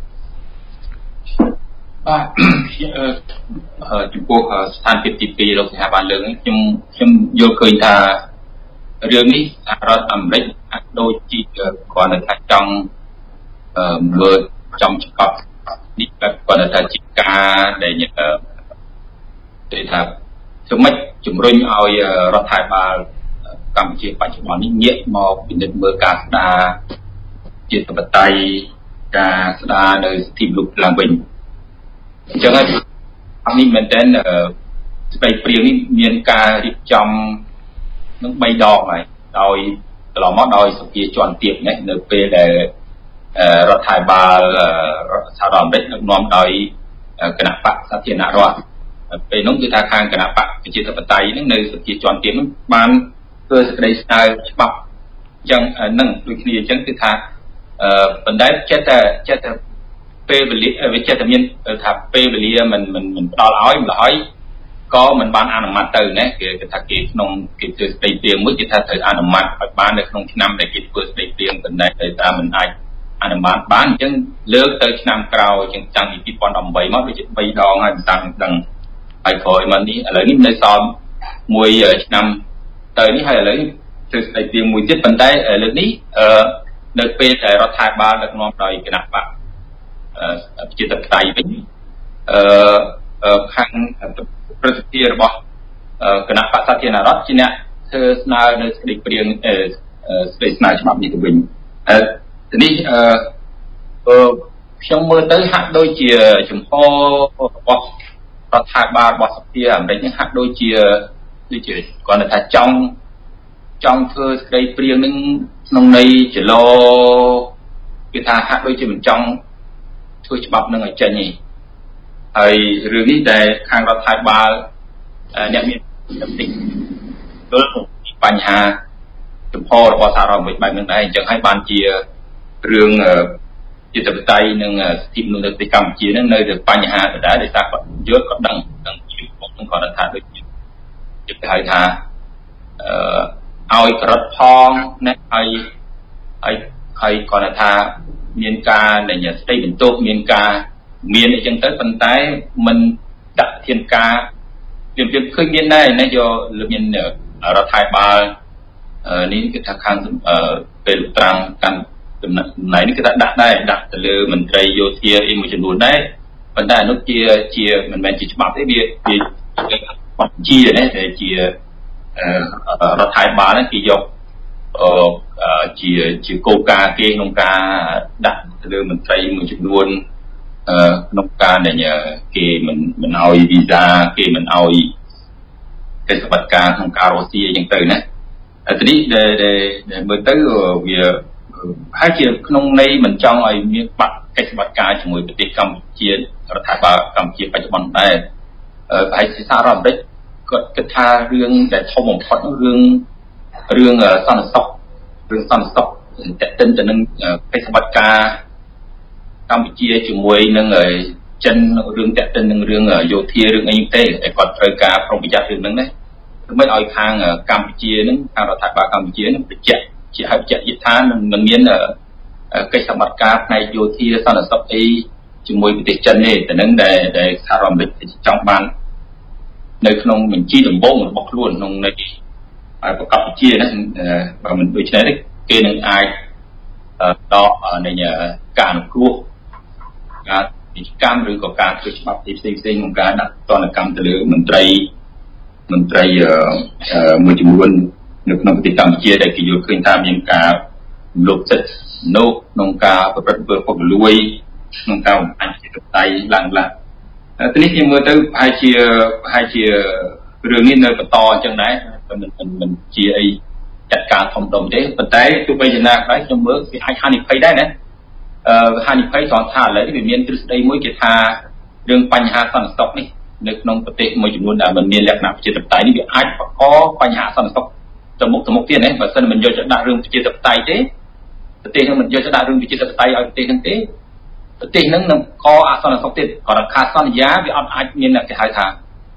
បាទចំពោះស្ថានភាពទីពីរលោកសិហាបានលើកនេះខ្ញុំខ្ញុំយល់ឃើញថារឿងនេះរដ្ឋអាមេរិកអាចដូចជាគាត់នៅថាចង់មើលចំច្បាប់នេះគាត់ថាជាការដែលគេថាធ្វើម៉េចជំរុញឲ្យរដ្ឋាភិបាលកម្ពុជាបច្ចុប្បន្ននេះងាកមកពិនិត្យមើលការស្ដារជាធិបតេយ្យការស្ដារនៅសិទ្ធិមនុស្សឡើងវិញអញ្ចឹងហើយនេះមែនតើស្ដីព្រាងនេះមានការរៀបចំនឹងបីដងហើយដោយកន្លងមកដោយសភាជាន់ទាបនេះនៅពេលដែលរដ្ឋាភិបាលសហរដ្ឋអាមេរិកដឹកនាំដោយគណៈបកសាធារណរដ្ឋពេលនោះគឺថាខាងគណៈបកប្រជាធិបតេយ្យនឹងនៅសភាជាន់ទាបនោះបានធ្វើសេចក្តីស្នើច្បាប់អញ្ចឹងនឹងដូចគ្នាអញ្ចឹងគឺថាបណ្ដែតចិត្តតែចិត្តតែពេលវេលាវាចិត្តតែមានថាពេលវេលាមិនមិនមិនផ្ដល់ឲ្យម្ល៉េះហើយក៏មិនបានអនុម័តទៅណាគេថាគេក្នុងគេធ្វើស្ដីព្រាងមួយគេថាត្រូវអនុម័តឲ្យបាននៅក្នុងឆ្នាំដែលគេធ្វើស្ដីព្រាងបណ្ដែតតែតាមមិនអាចអនុម័តបានអញ្ចឹងលើកទៅឆ្នាំក្រោយជាងតាំងពីពីរពាន់ដប់បីមកដូចជាបីដងហើយមិនតាំងដឹងហើយក្រោយមកនេះឥឡូវនេះនៅសល់មួយឆ្នាំទៅនេះហើយឥឡូវធ្វើស្ដីព្រាងមួយទៀតប៉ុន្តែលើកនេះអឺនៅពេលដែលរដ្ឋាភិបាលដឹកនាំដោយគណៈបកប្រជាធិបតេយ្យវិញអឺខាងប្រសិទ្ធភាពរបស់គណៈបកសាធារណរដ្ឋជាអ្នកធ្វើស្នើនៅសេចក្តីព្រាងសេចក្តីស្នើច្បាប់នេះទៅវិញអឺនេះអឺខ្ញុំមើលទៅហាក់ដូចជាចំហរបស់រដ្ឋាភិបាលរបស់សភាអាមេរិកនេះហាក់ដូចជាដូចជាគាត់ថាចង់ចង់ធ្វើសេចក្តីព្រាងនឹងក្នុងន័យចលោគេថាហាក់ដូចជាមិនចង់ធ្វើច្បាប់នឹងឲ្យចេញទេហើយរឿងនេះដែលខាងរដ្ឋាភិបាលអ្នកមានតំណែងទៅបញ្ហាចំហរបស់សហរដ្ឋអាមេរិកបែបហ្នឹងដែរអញ្ចឹងហើយបានជារឿងជាធិបតេយ្យនិងសិទ្ធិមនុស្សនៅប្រទេសកម្ពុជាហ្នឹងនៅតែបញ្ហាដដែលដោយសារគាត់យល់គាត់ដឹងដឹងពីពុកហ្នឹងគាត់ថាដូចជាគេហៅថាអឺឲ្យក្រឹតផងណាហើយហើយហើយគាត់ថាមានការដែលស្ដីបន្ទោសមានការមានអីចឹងទៅប៉ុន្តែមិនដាក់ធានការវាវាឃើញមានដែរណាយកមានរដ្ឋាភិបាលនេះគឺថាខាងពេលត្រាំងកាន់ដំណ័យនេះគឺថាដាក់ដែរដាក់ទៅលើមន្ត្រីយោធាអីមួយចំនួនដែរប៉ុន្តែនោះជាជាមិនមែនជាច្បាប់ទេវាជាបញ្ជាណាតែជារដ្ឋាភិបាលហ្នឹងគេយកជាជាគោលការណ៍គេក្នុងការដាក់ទៅលើមន្ត្រីមួយចំនួនក្នុងការដែលគេមិនមិនឲ្យវីសាគេមិនឲ្យកិច្ចសវត្ថការក្នុងការរស់ស៊ីអញ្ចឹងទៅណាតែនេះដែលដែលមើលទៅវាហើយជាក្នុងន័យមិនចង់ឲ្យមានបាត់កិច្ចសវត្ថការជាមួយប្រទេសកម្ពុជារដ្ឋាភិបាលកម្ពុជាបច្ចុប្បន្នដែរប្រហែលជាសហរដ្ឋអាមេរិកគាត់គិតថារឿងដែលធំបំផុតរឿងរឿងសន្តិសុខរឿងសន្តិសុខតេតិនទៅនឹងកិច្ចសវត្ថការកម្ពុជាជាមួយនឹងចិនរឿងតេតិននឹងរឿងយោធារឿងអីទេតែគាត់ត្រូវការប្រុងប្រយ័ត្នរឿងហ្នឹងណាមិនឲ្យខាងកម្ពុជានឹងខាងរដ្ឋាភិបាលកម្ពុជានឹងបញ្ជាក់ជាហេតុបញ្ជាក់យថានឹងមិនមានកិច្ចសវត្ថការផ្នែកយោធាសន្តិសុខអីជាមួយប្រទេសចិនទេតែនឹងដែលដែលសហរដ្ឋអាមេរិកចង់បាននៅក្នុងបញ្ជីដំបូងរបស់ខ្លួនក្នុងនៃប្រកបវិជាណាបើមិនដូច្នេះទេគេនឹងអាចដកនៃការអនុគ្រោះការវិកម្មឬក៏ការធ្វើច្បាប់ផ្សេងផ្សេងក្នុងការដាក់ទណ្ឌកម្មទៅលើមន្ត្រីមន្ត្រីមួយចំនួននៅក្នុងប្រទេសកម្ពុជាដែលគេយល់ឃើញថាមានការលោកសិទ្ធិនោះក្នុងការប្រព្រឹត្តធ្វើពុករលួយក្នុងការបំផាញ់សិទ្ធិបតៃឡើងឡើងទីនេះខ្ញុំមើលទៅប្រហែលជាប្រហែលជារឿងនេះនៅបន្តអញ្ចឹងដែរមិនមិនជាអីចាត់ការធំដុំទេប៉ុន្តែទោះបីយ៉ាងណាក៏ដោយខ្ញុំមើលវាអាចហានិភ័យដែរណាអឺហានិភ័យត្រង់ថាឥឡូវនេះវាមានទ្រឹស្ដីមួយគេថារឿងបញ្ហាសន្តិសុខនេះនៅក្នុងប្រទេសមួយចំនួនដែលមិនមានលក្ខណៈប្រជាធិបតេយ្យនេះវាអាចបង្កបញ្ហាសន្តិសុខទៅមុខទៅមុខទៀតណាបើមិនមិនយកទៅដាក់រឿងប្រជាធិបតេយ្យទេប្រទេសនឹងមិនយកទៅដាក់រឿងប្រជាធិបតេយ្យឲ្យប្រទេសហ្នឹងទេប្រទេសហ្នឹងនឹងកអសន្តិសុខទៀតគាត់ថាខាតសន្យាវាអត់អាចមានគេហៅថា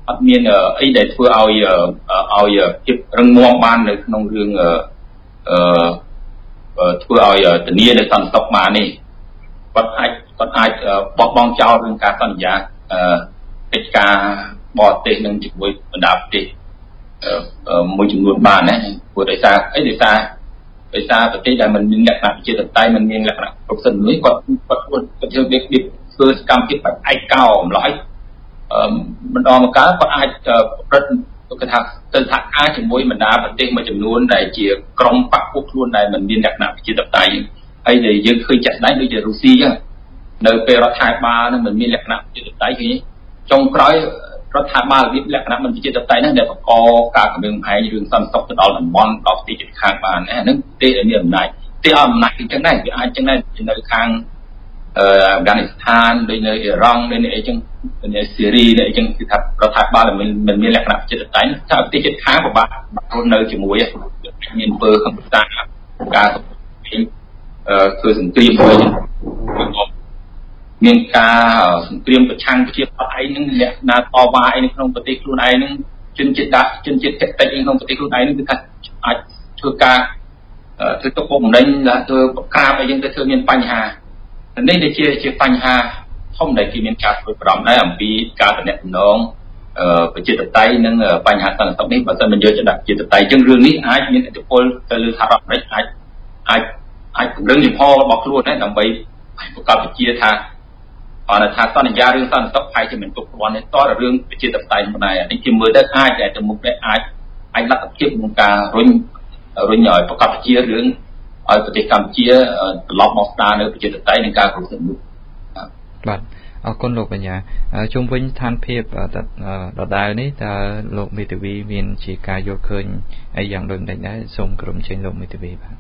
អត់មានអីដែលធ្វើឲ្យឲ្យភាពរឹងមាំបាននៅក្នុងរឿងអឺធ្វើឲ្យធានានៅសន្តិសុខបាននេះគាត់អាចគាត់អាចបោះបង់ចោលរឿងការសន្យាកិច្ចការបរទេសនឹងជាមួយបណ្ដាប្រទេសមួយចំនួនបានណាព្រោះដោយសារអីដោយសារដោយសារប្រទេសដែលมันមានលក្ខណៈជាតន្ត្រីมันមានលក្ខណៈគ្រប់សិទ្ធិមនុស្សគាត់គាត់គាត់គាត់យកវាធ្វើសកម្មភាពបែបឯកកោម្ល៉េះបណ្ដងមកកើតគាត់អាចប្រព្រឹត្តគេថាទៅសហការជាមួយបណ្ដាប្រទេសមួយចំនួនដែលជាក្រុមបកពួកខ្លួនដែលมันមានលក្ខណៈជាតន្ត្រីហើយដែលយើងឃើញចាក់ស្ដែងដូចជារុស្ស៊ីចឹងនៅពេលរដ្ឋាភិបាលនឹងมันមានលក្ខណៈជាតន្ត្រីគឺចុងក្រោយរដ្ឋាភិបាលរបៀបលក្ខណៈមិនជាតន្ត្រីហ្នឹងដែលបង្កការគម្រាមកំហែងរឿងសន្តិសុខទៅដល់តំបន់ដល់ប្រទេសជិតខាងបានហ្នឹងប្រទេសដែលមានអំណាចប្រទេសអត់អំណាចអញ្ចឹងដែរវាអាចអញ្ចឹងដែរនៅខាងអឺអាហ្វហ្គានីស្ថានដូចនៅអ៊ីរ៉ង់នៅអីចឹងនៅស៊ីរីនៅអីចឹងគឺថារដ្ឋាភិបាលមិនមិនមានលក្ខណៈជាតន្ត្រីថាប្រទេសជិតខាងពិបាករស់នៅជាមួយមានអំពើខំសាការអឺធ្វើសង្គ្រាមមួយមានការសង្គ្រាមប្រឆាំងប្រជាប្រដ្ឋឯងនឹងលក្ខណៈតវ៉ាឯនៅក្នុងប្រទេសខ្លួនឯងនឹងជនជាតិដាក់ជនជាតិតិចតិចនៅក្នុងប្រទេសខ្លួនឯងនឹងគឺថាអាចធ្វើការធ្វើទុកបុកម្នេញធ្វើបង្ក្រាបអីចឹងទៅធ្វើមានបញ្ហានេះដែលជាជាបញ្ហាធំដែលគេមានការធ្វើប្រំដែរអំពីការតំណែងតំណងប្រជាតន្ត្រីនិងបញ្ហាសន្តិសុខនេះបើមិនយកចិត្តដាក់ប្រជាតន្ត្រីចឹងរឿងនេះអាចមានឥទ្ធិពលទៅលើសហរដ្ឋអាមេរិកអាចអាចអាចពង្រឹងលំហរបស់ខ្លួនដែរដើម្បីប្រកបវិជាថាអរថាសន្យារឿងសន្តិសុខហើយជាមិនទុកប្រព័ន្ធនេះតររឿងប្រជាធិបតេយ្យម្ដាយនេះជាមើលទៅអាចតែទៅមុខនេះអាចអាចលទ្ធភាពក្នុងការរុញរុញឲ្យប្រកបវិជារឿងឲ្យប្រទេសកម្ពុជាត្រឡប់មកស្ដារនៅប្រជាធិបតេយ្យនិងការគ្រប់គ្រងនោះបាទអរគុណលោកបញ្ញាជុំវិញស្ថានភាពដដែលនេះតើលោកមេធាវីមានជាការយល់ឃើញអីយ៉ាងដូចម្តេចដែរសូមក្រុមចេញលោកមេធាវីបាទ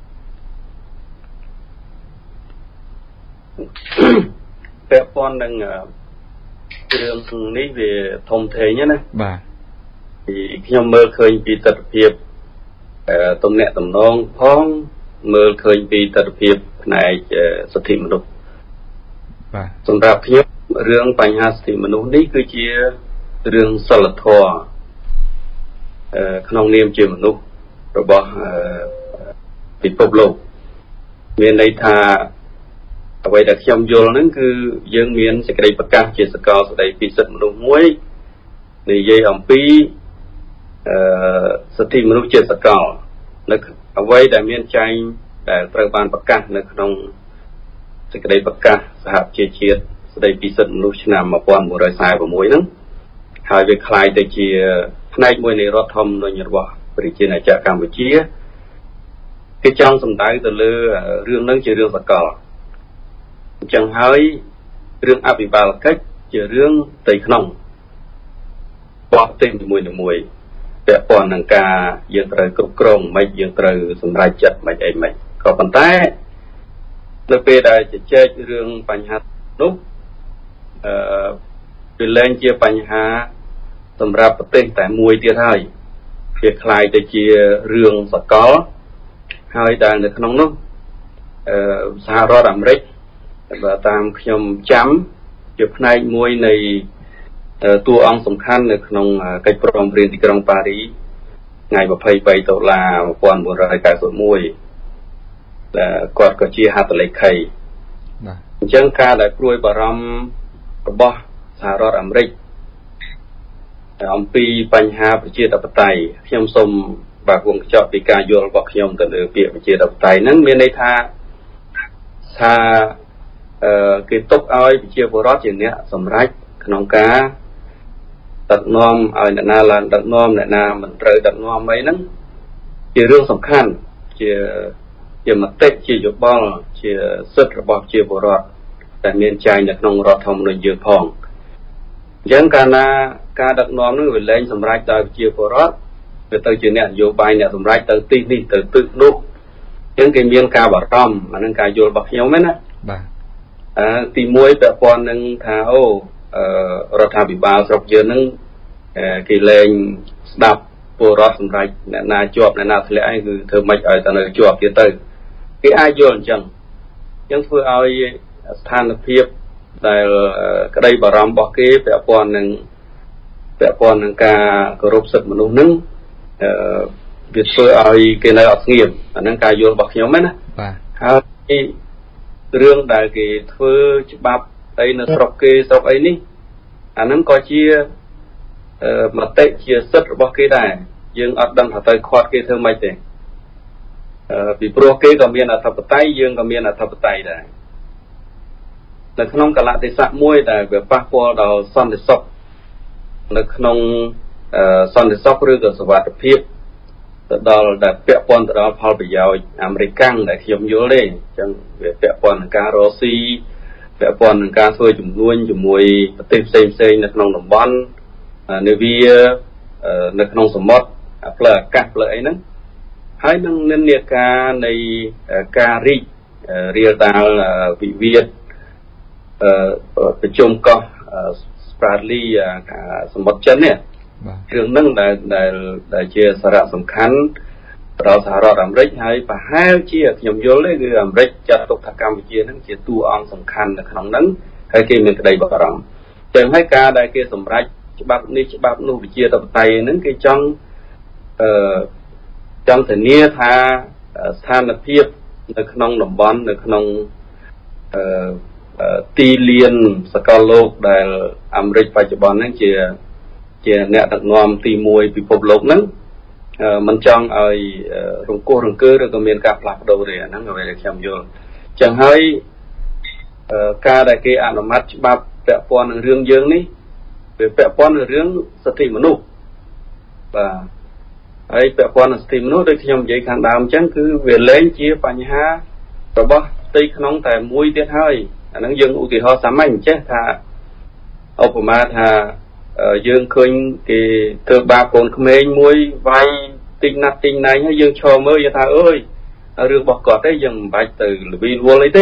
ពាក់ព័ន្ធនឹងរឿងនេះវាធំធេងណាបាទពីខ្ញុំមើលឃើញពីទស្សនវិជ្ជាទំនាក់ទំនងផងមើលឃើញពីទស្សនវិជ្ជាផ្នែកសិទ្ធិមនុស្សបាទសម្រាប់ខ្ញុំរឿងបញ្ហាសិទ្ធិមនុស្សនេះគឺជារឿងសិលធម៌ក្នុងនាមជាមនុស្សរបស់ពិភពលោកមានន័យថាអ្វីដែលខ្ញុំយល់ហ្នឹងគឺយើងមានសេចក្តីប្រកាសជាសកលស្តីពីសិទ្ធិមនុស្សមួយនិយាយអំពីអឺសិទ្ធិមនុស្សជាសកលនៅអ្វីដែលមានចែងដែលត្រូវបានប្រកាសនៅក្នុងសេចក្តីប្រកាសសហប្រជាជាតិស្តីពីសិទ្ធិមនុស្សឆ្នាំnineteen forty-sixហ្នឹងហើយវាคล้ายទៅជាផ្នែកមួយនៃរដ្ឋធម្មនុញ្ញរបស់ប្រជាណាចក្រកម្ពុជាគេចង់សម្ដៅទៅលើរឿងហ្នឹងជារឿងសកលអញ្ចឹងហើយរឿងអភិបាលកិច្ចជារឿងផ្ទៃក្នុងបបទេសមួយមួយពាក់ព័ន្ធនឹងការយើងត្រូវគ្រប់គ្រងមិនយើងត្រូវសម្រេចចិត្តមិនអីមិនក៏ប៉ុន្តែនៅពេលដែលជជែករឿងបញ្ហានោះអឺវាលែងជាបញ្ហាសម្រាប់ប្រទេសតែមួយទៀតហើយវាคล้ายទៅជារឿងសកលហើយដែលនៅក្នុងនោះអឺសហរដ្ឋអាមេរិកបើតាមខ្ញុំចាំជាផ្នែកមួយនៃតួអង្គសំខាន់នៅក្នុងកិច្ចព្រមព្រៀងទីក្រុងប៉ារីថ្ងៃtwenty-threeដុល្លារnineteen ninety-oneដែលគាត់ក៏ជាហត្ថលេខីបាទអញ្ចឹងការដែលព្រួយបារម្ភរបស់សហរដ្ឋអាមេរិកអំពីបញ្ហាប្រជាធិបតេយ្យខ្ញុំសូមបើកវងកញ្ចក់ពីការយល់របស់ខ្ញុំទៅលើពាក្យប្រជាធិបតេយ្យហ្នឹងមានន័យថាថាអឺគេទុកឲ្យប្រជាពលរដ្ឋជាអ្នកសម្រេចក្នុងការដឹកនាំឲ្យអ្នកណាឡើងដឹកនាំអ្នកណាមិនត្រូវដឹកនាំអីហ្នឹងជារឿងសំខាន់ជាជាមតិជាយោបល់ជាសិទ្ធិរបស់ប្រជាពលរដ្ឋដែលមានចែងនៅក្នុងរដ្ឋធម្មនុញ្ញយើងផងអញ្ចឹងកាលណាការដឹកនាំនឹងវាលែងសម្រេចដោយប្រជាពលរដ្ឋវាទៅជាអ្នកនយោបាយអ្នកសម្រេចទៅទីនេះទៅទិសនោះអញ្ចឹងគេមានការបារម្ភអានឹងការយល់របស់ខ្ញុំហ្នឹងណាបាទអឺទីមួយពាក់ព័ន្ធនឹងថាអូអឺរដ្ឋាភិបាលស្រុកយើងហ្នឹងគេលែងស្ដាប់ពលរដ្ឋសម្រេចអ្នកណាជាប់អ្នកណាធ្លាក់ឯងគឺធ្វើម៉េចឲ្យទៅនៅជាប់ទៀតទៅគេអាចយល់អញ្ចឹងអញ្ចឹងធ្វើឲ្យស្ថានភាពដែលក្តីបារម្ភរបស់គេពាក់ព័ន្ធនឹងពាក់ព័ន្ធនឹងការគោរពសិទ្ធិមនុស្សនឹងអឺវាធ្វើឲ្យគេនៅអត់ស្ងៀមអាហ្នឹងការយល់របស់ខ្ញុំហ្នឹងណាបាទហើយរឿងដែលគេធ្វើច្បាប់អីនៅស្រុកគេស្រុកអីនេះអាហ្នឹងក៏ជាមតិជាសិទ្ធិរបស់គេដែរយើងអត់ដឹងថាទៅខាត់គេធ្វើម៉េចទេអឺពីព្រោះគេក៏មានអធិបតេយ្យយើងក៏មានអធិបតេយ្យដែរនៅក្នុងកលៈទេសៈមួយដែលវាប៉ះពាល់ដល់សន្តិសុខនៅក្នុងសន្តិសុខឬក៏សុវត្ថិភាពទៅដល់ដែលពាក់ព័ន្ធទៅដល់ផលប្រយោជន៍អាមេរិកដែលខ្ញុំយល់ទេអញ្ចឹងវាពាក់ព័ន្ធនឹងការរកស៊ីពាក់ព័ន្ធនឹងការធ្វើជំនួញជាមួយប្រទេសផ្សេងផ្សេងនៅក្នុងតំបន់នាវានៅក្នុងសមុទ្រផ្លូវអាកាសផ្លូវអីហ្នឹងហើយនឹងនិន្នាការនៃការរីករាលដាលវិវាទប្រជុំកោះស្ប្រាតលីសមុទ្រចិននេះរឿងហ្នឹងដែលដែលដែលជាសារៈសំខាន់ដល់សហរដ្ឋអាមេរិកហើយប្រហែលជាខ្ញុំយល់ទេគឺអាមេរិកចាត់ទុកថាកម្ពុជាហ្នឹងជាតួអង្គសំខាន់នៅក្នុងហ្នឹងហើយគេមានក្តីបារម្ភចឹងហើយការដែលគេសម្រេចច្បាប់នេះច្បាប់នោះវិជាធិបតេយ្យហ្នឹងគេចង់អឺចង់ធានាថាស្ថានភាពនៅក្នុងតំបន់នៅក្នុងអឺទីលានសកលលោកដែលអាមេរិកបច្ចុប្បន្នហ្នឹងជាជាអ្នកដឹកនាំទីមួយពិភពលោកហ្នឹងមិនចង់ឲ្យរង្គោះរង្គើឬក៏មានការផ្លាស់ប្ដូរទេអាហ្នឹងអ្វីដែលខ្ញុំយល់ចឹងហើយការដែលគេអនុម័តច្បាប់ពាក់ព័ន្ធនឹងរឿងយើងនេះវាពាក់ព័ន្ធនឹងរឿងសិទ្ធិមនុស្សបាទហើយពាក់ព័ន្ធនឹងសិទ្ធិមនុស្សដូចខ្ញុំនិយាយខាងដើមអញ្ចឹងគឺវាលែងជាបញ្ហារបស់ផ្ទៃក្នុងតែមួយទៀតហើយអាហ្នឹងយើងឧទាហរណ៍សាមញ្ញចេះថាឧបមាថាយើងឃើញគេធ្វើបាបកូនក្មេងមួយវាយទីណាត់ទីណែងហើយយើងឈរមើលយើងថាអើយរឿងរបស់គាត់ទេយើងមិនបាច់ទៅលវីលវល់អីទេ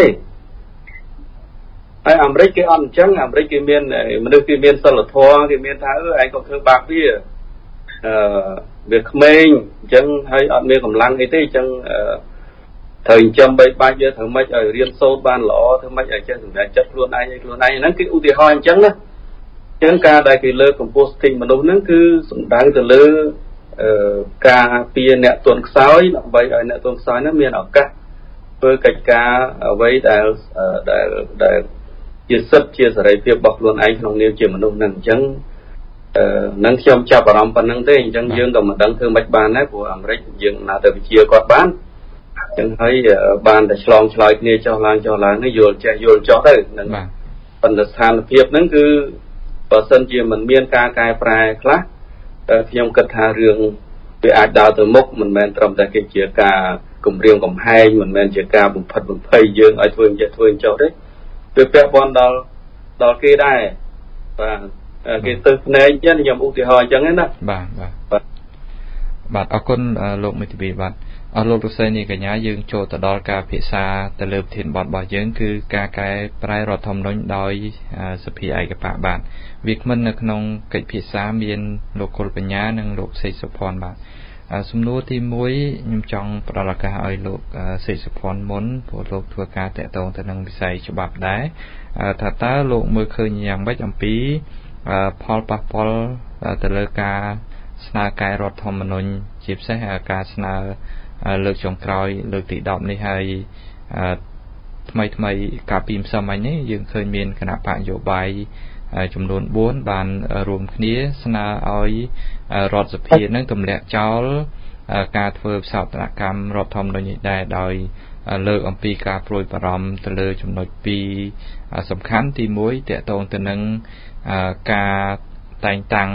ហើយអាមេរិកគេអត់អញ្ចឹងអាមេរិកគេមានមនុស្សគេមានសិលធម៌គេមានថាអឺឯងក៏ធ្វើបាបវាអឺវាក្មេងអញ្ចឹងហើយអត់មានកម្លាំងអីទេអញ្ចឹងត្រូវចិញ្ចឹមបីបាច់វាធ្វើម៉េចឲ្យរៀនសូត្របានល្អធ្វើម៉េចឲ្យចេះសម្រេចចិត្តខ្លួនឯងឲ្យខ្លួនឯងហ្នឹងគឺឧទាហរណ៍អញ្ចឹងណាអញ្ចឹងការដែលគេលើកកម្ពស់សិទ្ធិមនុស្សហ្នឹងគឺសំដៅទៅលើការពារអ្នកទន់ខ្សោយដើម្បីឲ្យអ្នកទន់ខ្សោយហ្នឹងមានឱកាសធ្វើកិច្ចការអ្វីដែលដែលដែលជាសិទ្ធិជាសេរីភាពរបស់ខ្លួនឯងក្នុងនាមជាមនុស្សហ្នឹងអញ្ចឹងអឺនឹងខ្ញុំចាប់អារម្មណ៍ប៉ុណ្្នឹងទេអញ្ចឹងយើងក៏មិនដឹងធ្វើម៉េចបានដែរព្រោះអាមេរិកយើងណាទៅវិជាគាត់បានអញ្ចឹងហើយបានតែឆ្លងឆ្លើយគ្នាចុះឡើងចុះឡើងនេះយល់ចេះយល់ចុះទៅហ្នឹងប៉ុន្តែស្ថានភាពហ្នឹងគឺបើសិនជាមិនមានការកែប្រែខ្លះតែខ្ញុំគិតថារឿងវាអាចដើរទៅមុខមិនមែនត្រឹមតែគេជាការគម្រាមកំហែងមិនមែនជាការបំផិតបំភ័យយើងឲ្យធ្វើចេះធ្វើចុះទេវាពាក់ព័ន្ធដល់ដល់គេដែរបាទគេទៅភ្នែកចឹងខ្ញុំឧទាហរណ៍អញ្ចឹងណាបាទបាទបាទអរគុណលោកមេធាវីបាទអរលោកលោកស្រីនាងកញ្ញាយើងចូលទៅដល់ការពិភាក្សាទៅលើប្រធានបទរបស់យើងគឺការកែប្រែរដ្ឋធម្មនុញ្ញដោយសភាឯកបកបាទវាគ្មិននៅក្នុងកិច្ចពិភាក្សាមានលោកកុលបញ្ញានិងលោកសេកសុភ័ណ្ឌបាទសំណួរទីមួយខ្ញុំចង់ផ្ដល់ឱកាសឲ្យលោកសេកសុភ័ណ្ឌមុនព្រោះលោកធ្វើការតាក់ទងទៅនឹងវិស័យច្បាប់ដែរថាតើលោកមើលឃើញយ៉ាងម៉េចអំពីផលប៉ះពាល់ទៅលើការស្នើកែរដ្ឋធម្មនុញ្ញជាពិសេសការស្នើលើកចុងក្រោយលើកទីដប់នេះហើយថ្មីថ្មីកាលពីម្សិលមិញនេះយើងឃើញមានគណៈបកនយោបាយចំនួនបួនបានរួមគ្នាស្នើឲ្យរដ្ឋសភានឹងទម្លាក់ចោលការធ្វើវិសោធនកម្មរដ្ឋធម្មនុញ្ញនេះដែរដោយលើកអំពីការព្រួយបារម្ភទៅលើចំណុចពីរសំខាន់ទីមួយតកតងទៅនឹងការតែងតាំង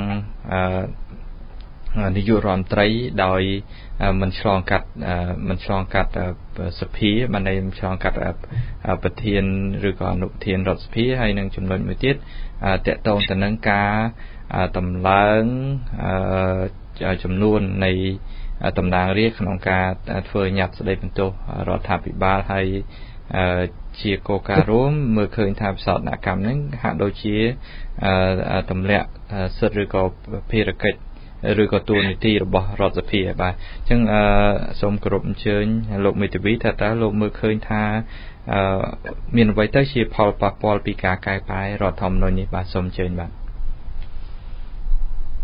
នាយករដ្ឋមន្ត្រីដោយមិនឆ្លងកាត់មិនឆ្លងកាត់សភាបានន័យមិនឆ្លងកាត់ប្រធានឬក៏អនុប្រធានរដ្ឋសភាហើយនឹងចំណុចមួយទៀតតកតងទៅនឹងការតម្លើងចំនួននៃតំណាងរាស្ត្រក្នុងការធ្វើញត្តិស្ដីបន្ទោសរដ្ឋាភិបាលហើយជាគោលការណ៍រួមមើលឃើញថាវិសោធនកម្មហ្នឹងហាក់ដូចជាទម្លាក់សិទ្ធិឬក៏ភារកិច្ចឬក៏តួនាទីរបស់រដ្ឋសភាបាទអញ្ចឹងសូមគោរពអញ្ជើញលោកមេធាវីថាតើលោកមើលឃើញថាមានអ្វីទៅជាផលប៉ះពាល់ពីការកែប្រែរដ្ឋធម្មនុញ្ញនេះបាទសូមអញ្ជើញបាទ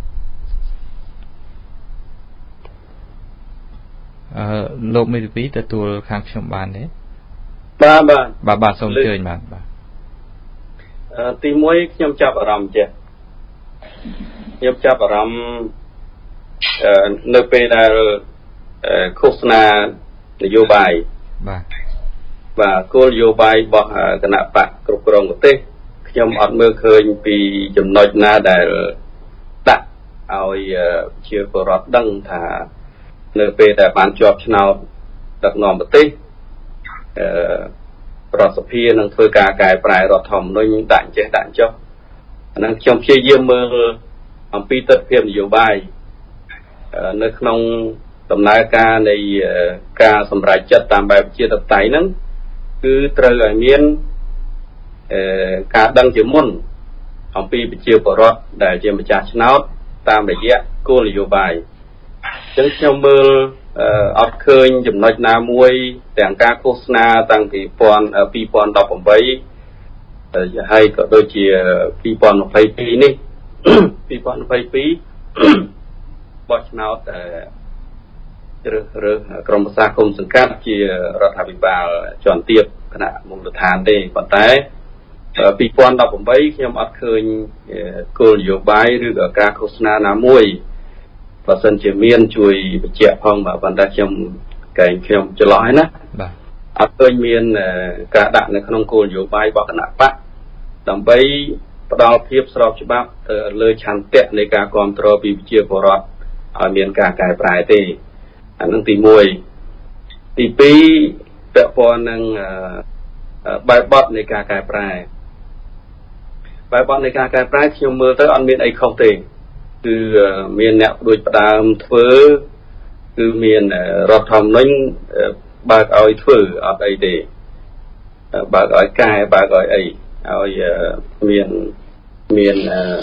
អឺលោកមេធាវីទទួលខាងខ្ញុំបានទេបាទបាទបាទបាទសូមអញ្ជើញបាទបាទអឺទីមួយខ្ញុំចាប់អារម្មណ៍ចេះខ្ញុំចាប់អារម្មណ៍អឺនៅពេលដែលឃោសនានយោបាយបាទបាទគោលនយោបាយរបស់គណៈបកគ្រប់គ្រងប្រទេសខ្ញុំអត់មើលឃើញពីចំណុចណាដែលដាក់ឲ្យជាពលរដ្ឋដឹងថានៅពេលដែលបានជាប់ឆ្នោតដឹកនាំប្រទេសអឺរដ្ឋសភានឹងធ្វើការកែប្រែរដ្ឋធម្មនុញ្ញដាក់ចេះដាក់ចុះអានឹងខ្ញុំព្យាយាមមើលអំពីទស្សនវិជ្ជានយោបាយនៅក្នុងដំណើរការនៃការសម្រេចចិត្តតាមបែបជាតបតៃហ្នឹងគឺត្រូវឲ្យមានអឺការដឹងជាមុនអំពីប្រជាពលរដ្ឋដែលជាម្ចាស់ឆ្នោតតាមរយៈគោលនយោបាយអញ្ចឹងខ្ញុំមើលអត់ឃើញចំណុចណាមួយទាំងការឃោសនាតាំងពីពីរពាន់ដប់ប្រាំបីហើយក៏ដូចជាពីរពាន់ยี่สิบสองនេះពីរពាន់ยี่สิบสองបោះឆ្នោតជ្រើសរើសក្រុមប្រឹក្សាគុំសង្កាត់ជារដ្ឋាភិបាលជាន់ទាបគណៈមូលដ្ឋានទេប៉ុន្តែពីរពាន់ដប់ប្រាំបីខ្ញុំអត់ឃើញគោលនយោបាយឬក៏ការឃោសនាណាមួយបើសិនជាមានជួយបញ្ជាក់ផងបាទប៉ុន្តែខ្ញុំកែងខ្ញុំច្រឡំហើយណាបាទអត់ឃើញមានការដាក់នៅក្នុងគោលនយោបាយរបស់គណៈបកដើម្បីផ្ដល់ភាពស្របច្បាប់លើឆន្ទៈនៃការគ្រប់គ្រងពីប្រជាពលរដ្ឋឲ្យមានការកែប្រែទេអានឹងទីមួយទីពីរពាក់ព័ន្ធនឹងបែបបទនៃការកែប្រែបែបបទនៃការកែប្រែខ្ញុំមើលទៅអត់មានអីខុសទេគឺមានអ្នកដូចផ្ដើមធ្វើគឺមានរដ្ឋធម្មនុញ្ញបើកឲ្យធ្វើអត់អីទេបើកឲ្យកែបើកឲ្យអីឲ្យមានមាន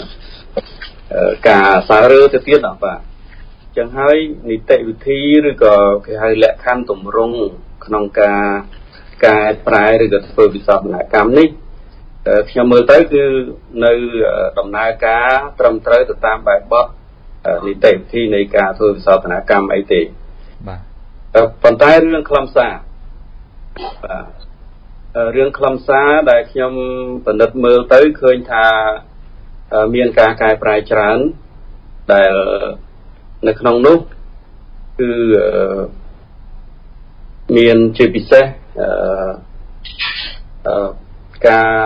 ការសាររើទៅទៀតអត់បាទចឹងហើយនីតិវិធីឬក៏គេហៅលក្ខខណ្ឌទម្រង់ក្នុងការកែប្រែឬក៏ធ្វើវិសោធនកម្មនេះខ្ញុំមើលទៅគឺនៅដំណើរការត្រឹមត្រូវទៅតាមបែបបទនីតិវិធីនៃការធ្វើវិសោធនកម្មអីទេបាទប៉ុន្តែរឿងខ្លឹមសារបាទរឿងខ្លឹមសារដែលខ្ញុំពិនិត្យមើលទៅឃើញថាមានការកែប្រែច្រើនដែលនៅក្នុងនោះគឺមានជាពិសេសអឺការ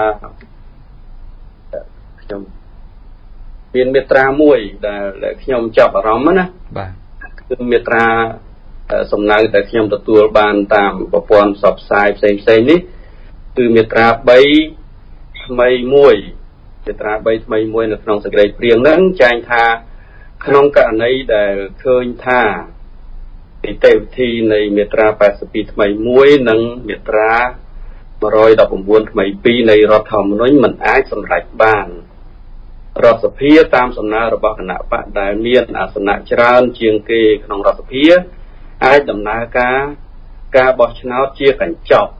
ខ្ញុំមានមាត្រាមួយដែលខ្ញុំចាប់អារម្មណ៍ណាបាទគឺមាត្រាសំណៅដែលខ្ញុំទទួលបានតាមប្រព័ន្ធផ្សព្វផ្សាយផ្សេងផ្សេងនេះគឺមាត្រាបីថ្មីមួយមាត្រាបីថ្មីមួយនៅក្នុងសេចក្តីព្រាងហ្នឹងចែងថាក្នុងករណីដែលឃើញថានីតិវិធីនៃមាត្រា八十二ថ្មីមួយនិងមាត្រាmột trăm mười chínថ្មីពីរនៃរដ្ឋធម្មនុញ្ញមិនអាចសម្រេចបានរដ្ឋសភាតាមសំណើរបស់គណៈបកដែលមានអាសនៈច្រើនជាងគេក្នុងរដ្ឋសភាអាចដំណើរការការបោះឆ្នោតជាកញ្ចប់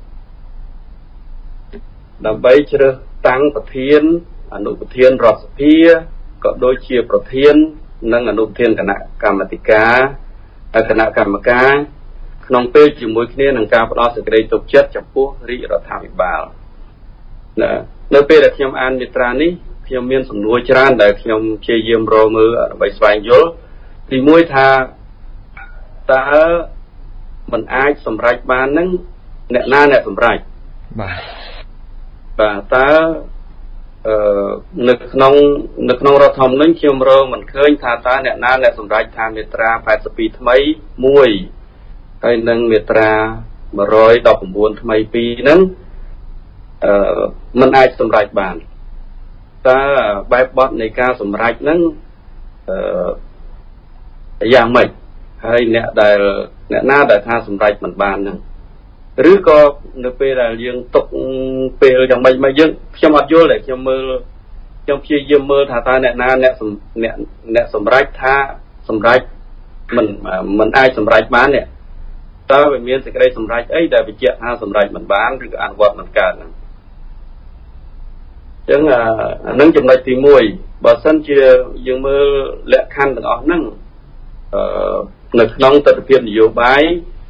ដើម្បីជ្រើសតាំងប្រធានអនុប្រធានរដ្ឋសភាក៏ដូចជាប្រធាននិងអនុប្រធានគណៈកម្មាធិការគណៈកម្មការក្នុងពេលជាមួយគ្នានឹងការផ្ដល់សេចក្តីទុកចិត្តចំពោះរាជរដ្ឋាភិបាលណានៅពេលដែលខ្ញុំអានមាត្រានេះខ្ញុំមានសំណួរច្រើនដែលខ្ញុំព្យាយាមរកមើលដើម្បីស្វែងយល់ទីមួយថាតើมันអាចសម្រេចបាននឹងអ្នកណាអ្នកសម្រេចបាទបាទតើអឺនៅក្នុងនៅក្នុងរដ្ឋធម្មនុញ្ញខ្ញុំរកមិនឃើញថាតើអ្នកណាអ្នកសម្រេចថាមាត្រា八十二ថ្មីមួយហើយនឹងមាត្រាmột trăm mười chínថ្មីពីរហ្នឹងអឺมันអាចសម្រេចបានតើបែបបទនៃការសម្រេចហ្នឹងអឺយ៉ាងម៉េចហើយអ្នកដែលអ្នកណាដែលថាសម្រេចមិនបានហ្នឹងឬក៏នៅពេលដែលយើងຕົកពេលយ៉ាងម៉េចមកយើងខ្ញុំអត់យល់ទេខ្ញុំមើលខ្ញុំព្យាយាមមើលថាតើអ្នកណាអ្នកអ្នកអ្នកសម្រេចថាសម្រេចមិនមិនអាចសម្រេចបាននេះតើវាមានសេចក្តីសម្រេចអីដែលបញ្ជាក់ថាសម្រេចមិនបានឬក៏អនុវត្តមិនកើតហ្នឹងអញ្ចឹងអានឹងចំណុចទីមួយបើសិនជាយើងមើលលក្ខខណ្ឌទាំងអស់ហ្នឹងអឺនៅក្នុងទស្សនវិជ្ជានយោបាយ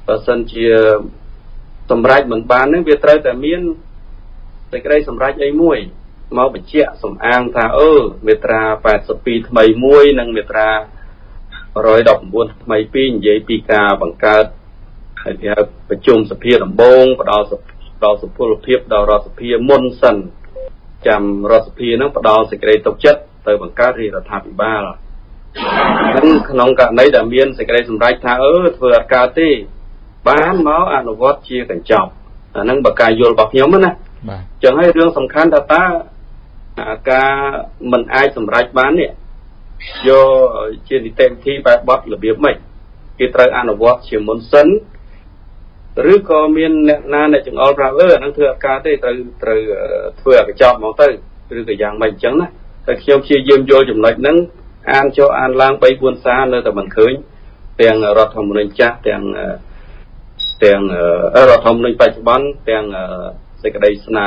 បើសិនជាសម្រាប់មិនបាននឹងវាត្រូវតែមានសេចក្តីសម្រេចអីមួយមកបញ្ជាក់សំអាងថាអឺមាត្រាแปดสิบtwoថ្មីមួយនិងមាត្រាone nineteenថ្មីពីរនិយាយពីការបង្កើតហើយគេហៅប្រជុំសភាដំបូងផ្ដល់ផ្ដល់សុពលភាពដល់រដ្ឋសភាមុនសិនចាំរដ្ឋសភានឹងផ្ដល់សេចក្តីទុកចិត្តទៅបង្កើតរាជរដ្ឋាភិបាលហ្នឹងក្នុងករណីដែលមានសេចក្តីសម្រេចថាអឺធ្វើអត់កើតទេបានមកអនុវត្តជាកញ្ចប់អាហ្នឹងបើការយល់របស់ខ្ញុំណាបាទអញ្ចឹងហើយរឿងសំខាន់ថាតើការមិនអាចសម្រេចបាននេះយកជានីតិវិធីបែបបទរបៀបម៉េចគេត្រូវអនុវត្តជាមុនសិនឬក៏មានអ្នកណាអ្នកចង្អុលប្រាប់អឺអាហ្នឹងធ្វើអត់កើតទេត្រូវត្រូវធ្វើឲ្យកញ្ចប់មកទៅឬក៏យ៉ាងម៉េចអញ្ចឹងណាតែខ្ញុំព្យាយាមយល់ចំណុចហ្នឹងអានចុះអានឡើងthree fourសារនៅតែមិនឃើញទាំងរដ្ឋធម្មនុញ្ញចាស់ទាំងទាំងរដ្ឋធម្មនុញ្ញបច្ចុប្បន្នទាំងសេចក្តីស្នើ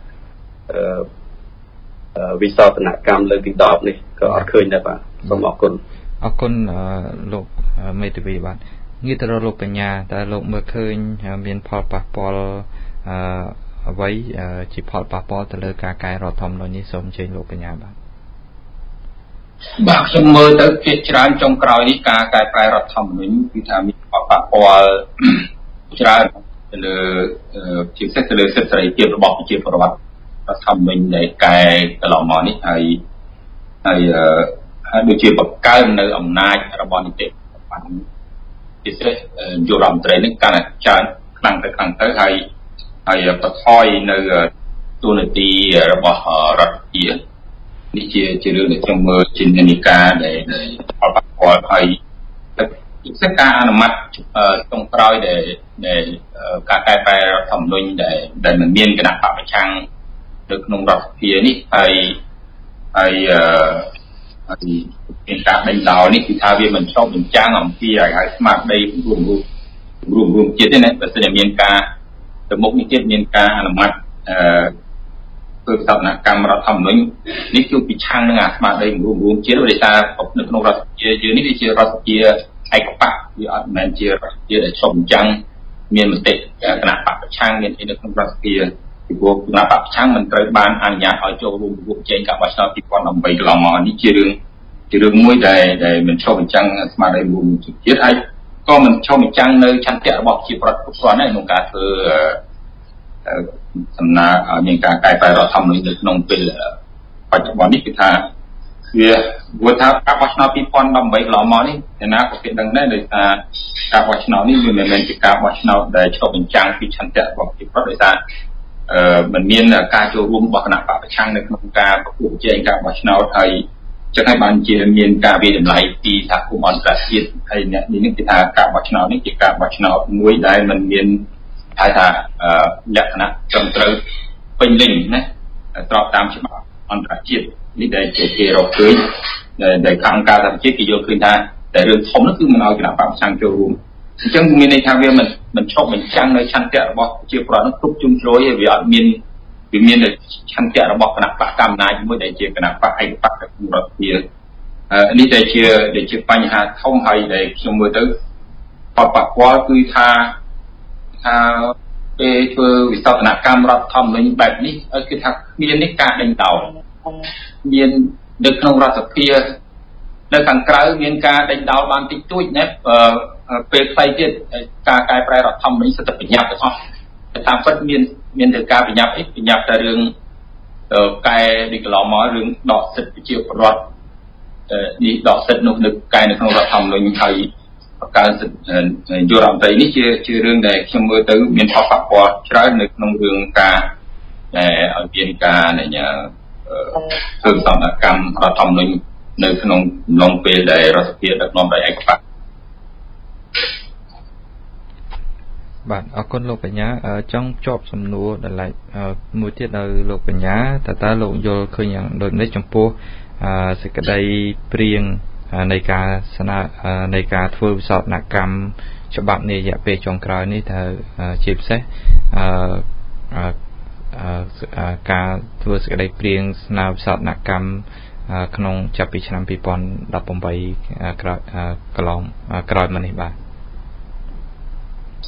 វិសោធនកម្មលើកទីtenនេះក៏អត់ឃើញដែរបាទសូមអរគុណអរគុណលោកមេធាវីបាទងាកទៅរកលោកបញ្ញាតើលោកមើលឃើញមានផលប៉ះពាល់អ្វីជាផលប៉ះពាល់ទៅលើការកែរដ្ឋធម្មនុញ្ញនេះសូមអញ្ជើញលោកបញ្ញាបាទបាទខ្ញុំមើលទៅជាច្រើនចុងក្រោយនេះការកែប្រែរដ្ឋធម្មនុញ្ញគឺថាមានផលប៉ះពាល់ច្រើនទៅលើជាពិសេសទៅលើសិទ្ធិសេរីភាពរបស់ប្រជាពលរដ្ឋរដ្ឋធម្មនុញ្ញដែលកែកន្លងមកនេះហើយហើយហើយដូចជាបង្កើននៅអំណាចរបស់នីតិបញ្ញពិសេសយុរដ្ឋមន្ត្រីនេះកាន់តែច្រើនខ្លាំងទៅខ្លាំងទៅហើយហើយបន្ថយនៅទូនាទីរបស់រដ្ឋាភិបាលនេះជាជារឿងដែលខ្ញុំមើលជានិន្នាការដែលផលប៉ះពាល់ហើយពិសេសការអនុម័តចុងក្រោយដែលដែលការកែប្រែរដ្ឋធម្មនុញ្ញដែលដែលមិនមានគណៈបព្វប្រឆាំងនៅក្នុងរដ្ឋសភានេះហើយហើយហើយមានការដេញដោលនេះគឺថាវាមិនឆ្លុះបញ្ចាំងអំពីឲ្យឲ្យស្មារតីរួមរួមរួមរួមជាតិទេណាបើសិនជាមានការទៅមុខនេះទៀតមានការអនុម័តអឺធ្វើសកម្មកម្មរដ្ឋធម្មនុញ្ញនេះគឺពិឆាំងនឹងអាស្មារតីរួមរួមជាតិដោយសារនៅក្នុងរដ្ឋសភាយើងនេះវាជារដ្ឋសភាឯកបកវាអត់មែនជារដ្ឋសភាដែលឆ្លុះបញ្ចាំងមានមតិគណៈបព្វប្រឆាំងមានអីនៅក្នុងរដ្ឋសភាពីព្រោះគណៈបព្វប្រឆាំងមិនត្រូវបានអនុញ្ញាតឲ្យចូលរួមប្រគល់ជែងការបោះឆ្នោតtwo thousand eightកន្លងមកនេះជារឿងជារឿងមួយដែលដែលមិនឆ្លុះបញ្ចាំងស្មារតីរួមជាតិហើយក៏មិនឆ្លុះបញ្ចាំងនៅឆន្ទៈរបស់ប្រជាប្រដ្ឋគ្រប់គ្រាន់ដែរក្នុងការធ្វើសំណើឲ្យមានការកែប្រែរដ្ឋធម្មនុញ្ញនៅក្នុងពេលបច្ចុប្បន្ននេះគឺថាវាព្រោះថាការបោះឆ្នោតtwo thousand eightកន្លងមកនេះអ្នកណាក៏គេដឹងដែរដោយសារការបោះឆ្នោតនេះវាមិនមែនជាការបោះឆ្នោតដែលឆ្លុះបញ្ចាំងពីឆន្ទៈរបស់ប្រជាប្រដ្ឋដោយសារអឺមិនមានការចូលរួមរបស់គណៈបព្វប្រឆាំងនៅក្នុងការប្រគល់ប្រជែងការបោះឆ្នោតហើយចឹងហើយបានជាមានការវិតម្លៃពីសហគមន៍អន្តរជាតិហើយអ្នកនេះគឺថាការបោះឆ្នោតនេះជាការបោះឆ្នោតមួយដែលមិនមានហៅថាលក្ខណៈត្រឹមត្រូវពេញលេញណាស្របតាមច្បាប់អន្តរជាតិនេះដែលជាគេរកឃើញដែលខាងការសហជាតិគេយល់ឃើញថាតែរឿងធំនោះគឺមិនឲ្យគណៈបព្វប្រឆាំងចូលរួមអញ្ចឹងមានន័យថាវាមិនមិនឆ្លុះបញ្ចាំងនៅឆន្ទៈរបស់ប្រជាប្រដ្ឋនោះគ្រប់ជ្រុងជ្រោយហើយវាអត់មានវាមានឆន្ទៈរបស់គណៈបកកណ្ដាលអំណាចមួយដែលជាគណៈបកឯកបកក្នុងរដ្ឋាភិបាលនេះដែលជាដែលជាបញ្ហាធំហើយដែលខ្ញុំមើលទៅផលប៉ះពាល់គឺថាថាពេលធ្វើវិសោធនកម្មរដ្ឋធម្មនុញ្ញបែបនេះគឺថាមាននេះការដេញដោលមាននៅក្នុងរដ្ឋសភានៅខាងក្រៅមានការដេញដោលបានតិចតួចណាពេលខ្លីទៀតការកែប្រែរដ្ឋធម្មនុញ្ញសិទ្ធិបញ្ញត្តិទាំងអស់តាមពិតមានមានតែការបញ្ញត្តិអីបញ្ញត្តិតែរឿងកែនេះកន្លងមករឿងដកសិទ្ធិប្រជាពលរដ្ឋនេះដកសិទ្ធិនោះនៅកែនៅក្នុងរដ្ឋធម្មនុញ្ញហើយបង្កើនសិទ្ធិយុរដ្ឋមន្ត្រីនេះជាជារឿងដែលខ្ញុំមើលទៅមានផលប៉ះពាល់ច្រើននៅក្នុងរឿងការដែលឲ្យមានការធ្វើសកម្មកម្មរដ្ឋធម្មនុញ្ញនៅក្នុងអំឡុងពេលដែលរដ្ឋសភាដឹកនាំដោយឯកបកបាទអរគុណលោកបញ្ញាចង់ជាប់សំណួរដល់មួយទៀតដល់លោកបញ្ញាតើតើលោកយល់ឃើញយ៉ាងដូចនេះចំពោះសេចក្តីព្រៀងនៃការស្នើនៃការធ្វើវិសោធនកម្មច្បាប់នេះរយៈពេលចុងក្រោយនេះថាជាពិសេសការធ្វើសេចក្តីព្រៀងស្នើវិសោធនកម្មក្នុងចាប់ពីឆ្នាំtwo thousand eighteenក្រោយកន្លងក្រោយមកនេះបាទ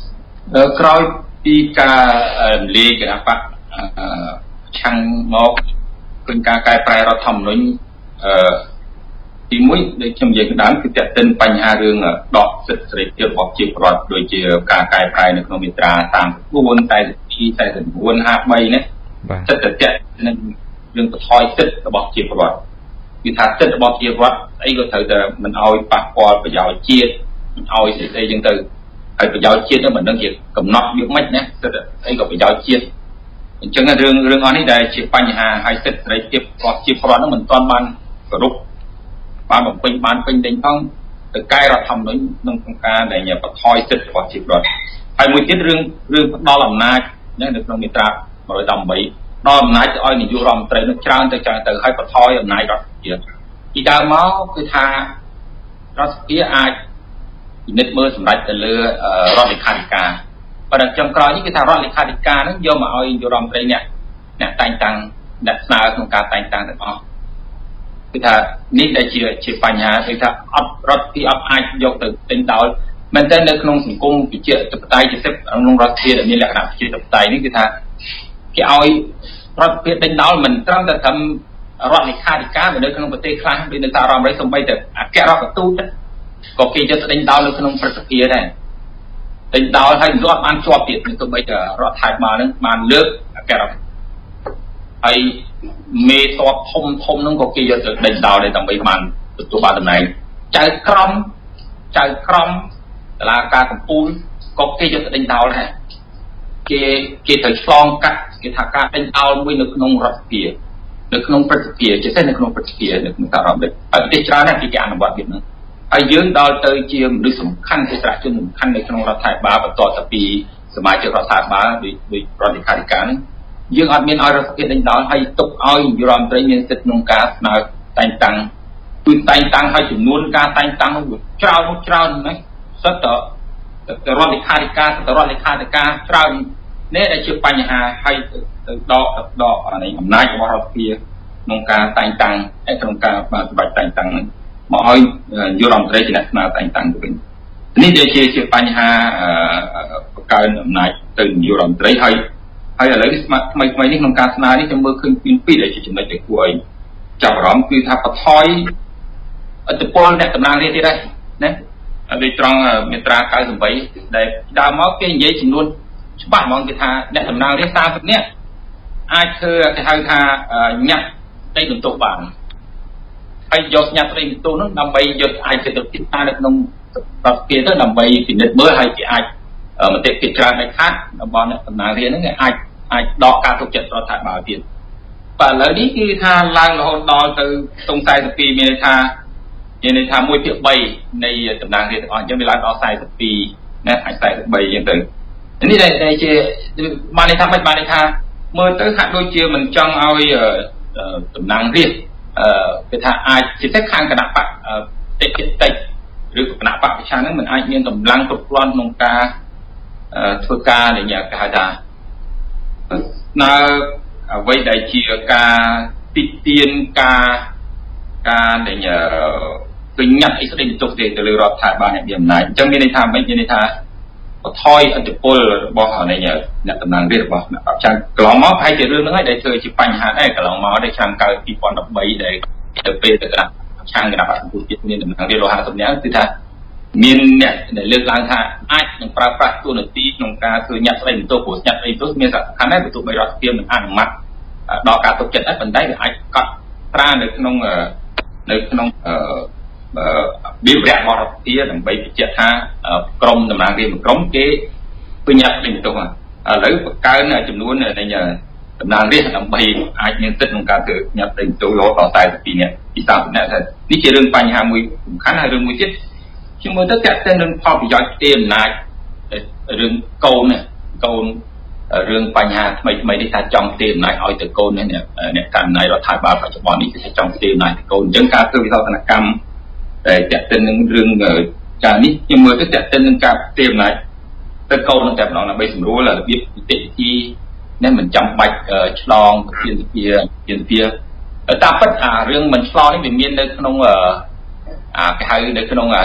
ក្រោយពីការលាយគណៈបកឆាំងមកឃើញការកែប្រែរដ្ឋធម្មនុញ្ញអឺទីមួយដែលខ្ញុំនិយាយដើមគឺទាក់ទិនបញ្ហារឿងដកសិទ្ធិសេរីភាពរបស់ប្រជាពលរដ្ឋដូចជាការកែប្រែនៅក្នុងមាត្រាសាមសិបបួន តែពីរ តែពីបួន ហាបីនេះសិទ្ធិទាក់នឹងរឿងបន្ថយសិទ្ធិរបស់ប្រជាពលរដ្ឋគឺថាសិទ្ធិរបស់ប្រជាពលរដ្ឋអីក៏ត្រូវតែមិនឲ្យប៉ះពាល់ប្រយោជន៍ជាតិមិនឲ្យស្អីៗចឹងទៅហើយប្រយោជន៍ជាតិនោះមិនដឹងជាកំណត់យកមិនណាសិទ្ធិអីក៏ប្រយោជន៍ជាតិអញ្ចឹងរឿងរឿងអស់នេះដែលជាបញ្ហាហើយសិទ្ធិសេរីភាពរបស់ប្រជាពលរដ្ឋនោះមិនទាន់បានគោរពបានបំពេញបានពេញលេញផងទៅកែរដ្ឋធម្មនុញ្ញក្នុងក្នុងការដែលបន្ថយសិទ្ធិរបស់ប្រជាពលរដ្ឋហើយមួយទៀតរឿងរឿងផ្ដល់អំណាចនៅក្នុងមាត្រាmột trăm mười támដល់អំណាចទៅឲ្យនាយករដ្ឋមន្ត្រីនឹងច្រើនទៅច្រើនទៅឲ្យបន្ថយអំណាចរដ្ឋាភិបាលពីដើមមកគឺថារដ្ឋាភិបាលអាចពិនិត្យមើលសម្រាប់ទៅលើរដ្ឋលេខាធិការប៉ុន្តែចំក្រោយនេះគឺថារដ្ឋលេខាធិការនឹងយកមកឲ្យនាយករដ្ឋមន្ត្រីអ្នកអ្នកតែងតាំងអ្នកស្នើក្នុងការតែងតាំងទាំងអស់គឺថានេះដែលជាជាបញ្ហាគឺថាអត់រដ្ឋពីអត់អាចយកទៅទិញដោយមែនតើនៅក្នុងសង្គមប្រជាធិបតេយ្យជាសិបក្នុងរដ្ឋាភិបាលដែលមានលក្ខណៈប្រជាធិបតេយ្យនេះគឺថាគេឲ្យរដ្ឋាភិបាលដេញដោលមិនត្រឹមតែត្រឹមរដ្ឋលេខាធិការនៅក្នុងប្រទេសខ្លះដូចនៅសហរដ្ឋអាមេរិកសូម្បីតែអគ្គរដ្ឋទូតក៏គេយកដេញដោលនៅក្នុងព្រឹទ្ធសភាដែរដេញដោលហើយរដ្ឋបានជាប់ទៀតទោះបីតែរដ្ឋាភិបាលនឹងបានលើកអគ្គរដ្ឋហើយមេតបធំធំនឹងក៏គេយកទៅដេញដោលដែរដើម្បីបានទទួលបានតំណែងចៅក្រមចៅក្រមតុលាការកំពូលក៏គេយកទៅដេញដោលដែរគេគេត្រូវឆ្លងកាត់គេថាការដេញដោលមួយនៅក្នុងរដ្ឋាភិបាលនៅក្នុងព្រឹទ្ធសភាជាពិសេសនៅក្នុងព្រឹទ្ធសភានៅក្នុងសហរដ្ឋអាមេរិកហើយប្រទេសច្រើនណាស់គេអនុវត្តទៀតហ្នឹងហើយយើងដល់ទៅជាមនុស្សសំខាន់ជាសារជនសំខាន់នៅក្នុងរដ្ឋាភិបាលបន្ទាប់ពីសមាជិករដ្ឋាភិបាលដូចដូចរដ្ឋលេខាធិការហ្នឹងយើងអត់មានឲ្យរដ្ឋាភិបាលដេញដោលហើយទុកឲ្យនាយករដ្ឋមន្ត្រីមានសិទ្ធិក្នុងការស្នើតែងតាំងគឺតែងតាំងឲ្យចំនួនការតែងតាំងនោះច្រើនច្រើនណាស់សិតតរដ្ឋលេខាធិការសិតតរដ្ឋលេខាធិការច្រើននេះដែលជាបញ្ហាឲ្យទៅដកដកអានេះអំណាចរបស់រដ្ឋាភិបាលក្នុងការតែងតាំងហើយក្នុងការបានសម្រាប់តែងតាំងហ្នឹងមកឲ្យនាយករដ្ឋមន្ត្រីជាអ្នកស្នើតែងតាំងទៅវិញនេះដែលជាជាបញ្ហាបង្កើនអំណាចទៅនាយករដ្ឋមន្ត្រីហើយហើយឥឡូវនេះថ្មីថ្មីនេះក្នុងការស្នើនេះខ្ញុំមើលឃើញពីពីរដែលជាចំណុចដែលគួរឲ្យចាប់អារម្មណ៍គឺថាបន្ថយឥទ្ធិពលអ្នកតំណាងរាស្ត្រទៀតដែរណាដូចត្រង់មាត្រា九十八ដែលដើមមកគេនិយាយចំនួនច្បាស់ហ្មងគេថាអ្នកតំណាងរាស្ត្រសាមសិបនាក់អាចធ្វើគេហៅថាញ៉ាត់ដីបន្ទោសបានហើយយកញ៉ាត់ដីបន្ទោសនោះដើម្បីយកអាចទៅទៅពិចារណានៅក្នុងរដ្ឋាភិបាលទៅដើម្បីពិនិត្យមើលហើយគេអាចមតិពិចារណាខាត់របស់អ្នកតំណាងរាស្ត្រហ្នឹងគេអាចអាចដកការទុកចិត្តរដ្ឋាភិបាលទៀតបាទឥឡូវនេះគឺថាឡើងរហូតដល់ទៅក្នុងខ្សែទីពីរមានន័យថាមានន័យថាមួយភាគបីនៃតំណាងរាស្ត្រទាំងអស់អញ្ចឹងវាឡើងដល់ខ្សែទីពីរណាអាចខ្សែទីបីអញ្ចឹងទៅនេះដែលជាបានន័យថាមិនបានន័យថាមើលទៅហាក់ដូចជាមិនចង់ឲ្យតំណាងរាស្ត្រអឺគេថាអាចជាតែខាងគណៈបកតិចតិចឬគណៈបកប្រឆាំងហ្នឹងមិនអាចមានកម្លាំងគ្រប់គ្រាន់ក្នុងការធ្វើការដែលគេហៅថាស្នើអ្វីដែលជាការទីទានការការដែលគឺញ៉ាត់អីស្ដីបន្ទោសទៅលើរដ្ឋាភិបាលអ្នកមានអំណាចអញ្ចឹងមានន័យថាមិនមានន័យថាបន្ថយឥទ្ធិពលរបស់នេះអ្នកតំណាងរាស្ត្ររបស់អ្នកបច្ចាកន្លងមកប្រហែលជារឿងហ្នឹងហើយដែលធ្វើជាបញ្ហាដែរកន្លងមកដែលឆ្នាំកើតពីរពាន់ដប់បីដែលទៅពេលទៅគណៈឆាំងគណៈបក្សប្រជាជាតិមានតំណាងរាស្ត្ររហ័សសម្នាក់គឺថាមានអ្នកដែលលើកឡើងថាអាចនឹងប្រើប្រាស់ទូនាទីក្នុងការធ្វើញ៉ាត់ស្ដីបន្ទោសព្រោះញ៉ាត់ស្ដីបន្ទោសមានសារៈសំខាន់ដែរព្រោះទោះបីរដ្ឋាភិបាលមិនអនុម័តដល់ការទុកចិត្តដែរប៉ុន្តែវាអាចកត់ត្រានៅក្នុងនៅក្នុងវិវរៈរបស់រដ្ឋាភិបាលដើម្បីបញ្ជាក់ថាក្រមតំណាងរាស្ត្រមួយក្រុមគេពេញញ៉ាត់ស្ដីបន្ទោសឥឡូវបង្កើនចំនួននៃតំណាងរាស្ត្រដើម្បីអាចមានសិទ្ធិក្នុងការធ្វើញ៉ាត់ស្ដីបន្ទោសរហូតដល់តែពីរនាក់ពីសាមសិបនាក់នេះជារឿងបញ្ហាមួយសំខាន់ហើយរឿងមួយទៀតខ្ញុំមើលទៅតាក់ទិននឹងផលប្រយោជន៍ផ្ទាល់អំណាចរឿងកូននេះកូនរឿងបញ្ហាថ្មីថ្មីនេះថាចង់ផ្ទាល់អំណាចឲ្យទៅកូននេះអ្នកកាន់អំណាចរដ្ឋាភិបាលបច្ចុប្បន្ននេះគឺចង់ផ្ទាល់អំណាចទៅកូនអញ្ចឹងការធ្វើវិសោធនកម្មតែតាក់ទិននឹងរឿងការនេះខ្ញុំមើលទៅតាក់ទិននឹងការផ្ទាល់អំណាចទៅកូននឹងតែម្ដងដើម្បីសម្រួលរបៀបនីតិវិធីនេះមិនចាំបាច់ឆ្លងពីសភាពីសភាតាមពិតអារឿងមិនឆ្លងនេះវាមាននៅក្នុងអាគេហៅនៅក្នុង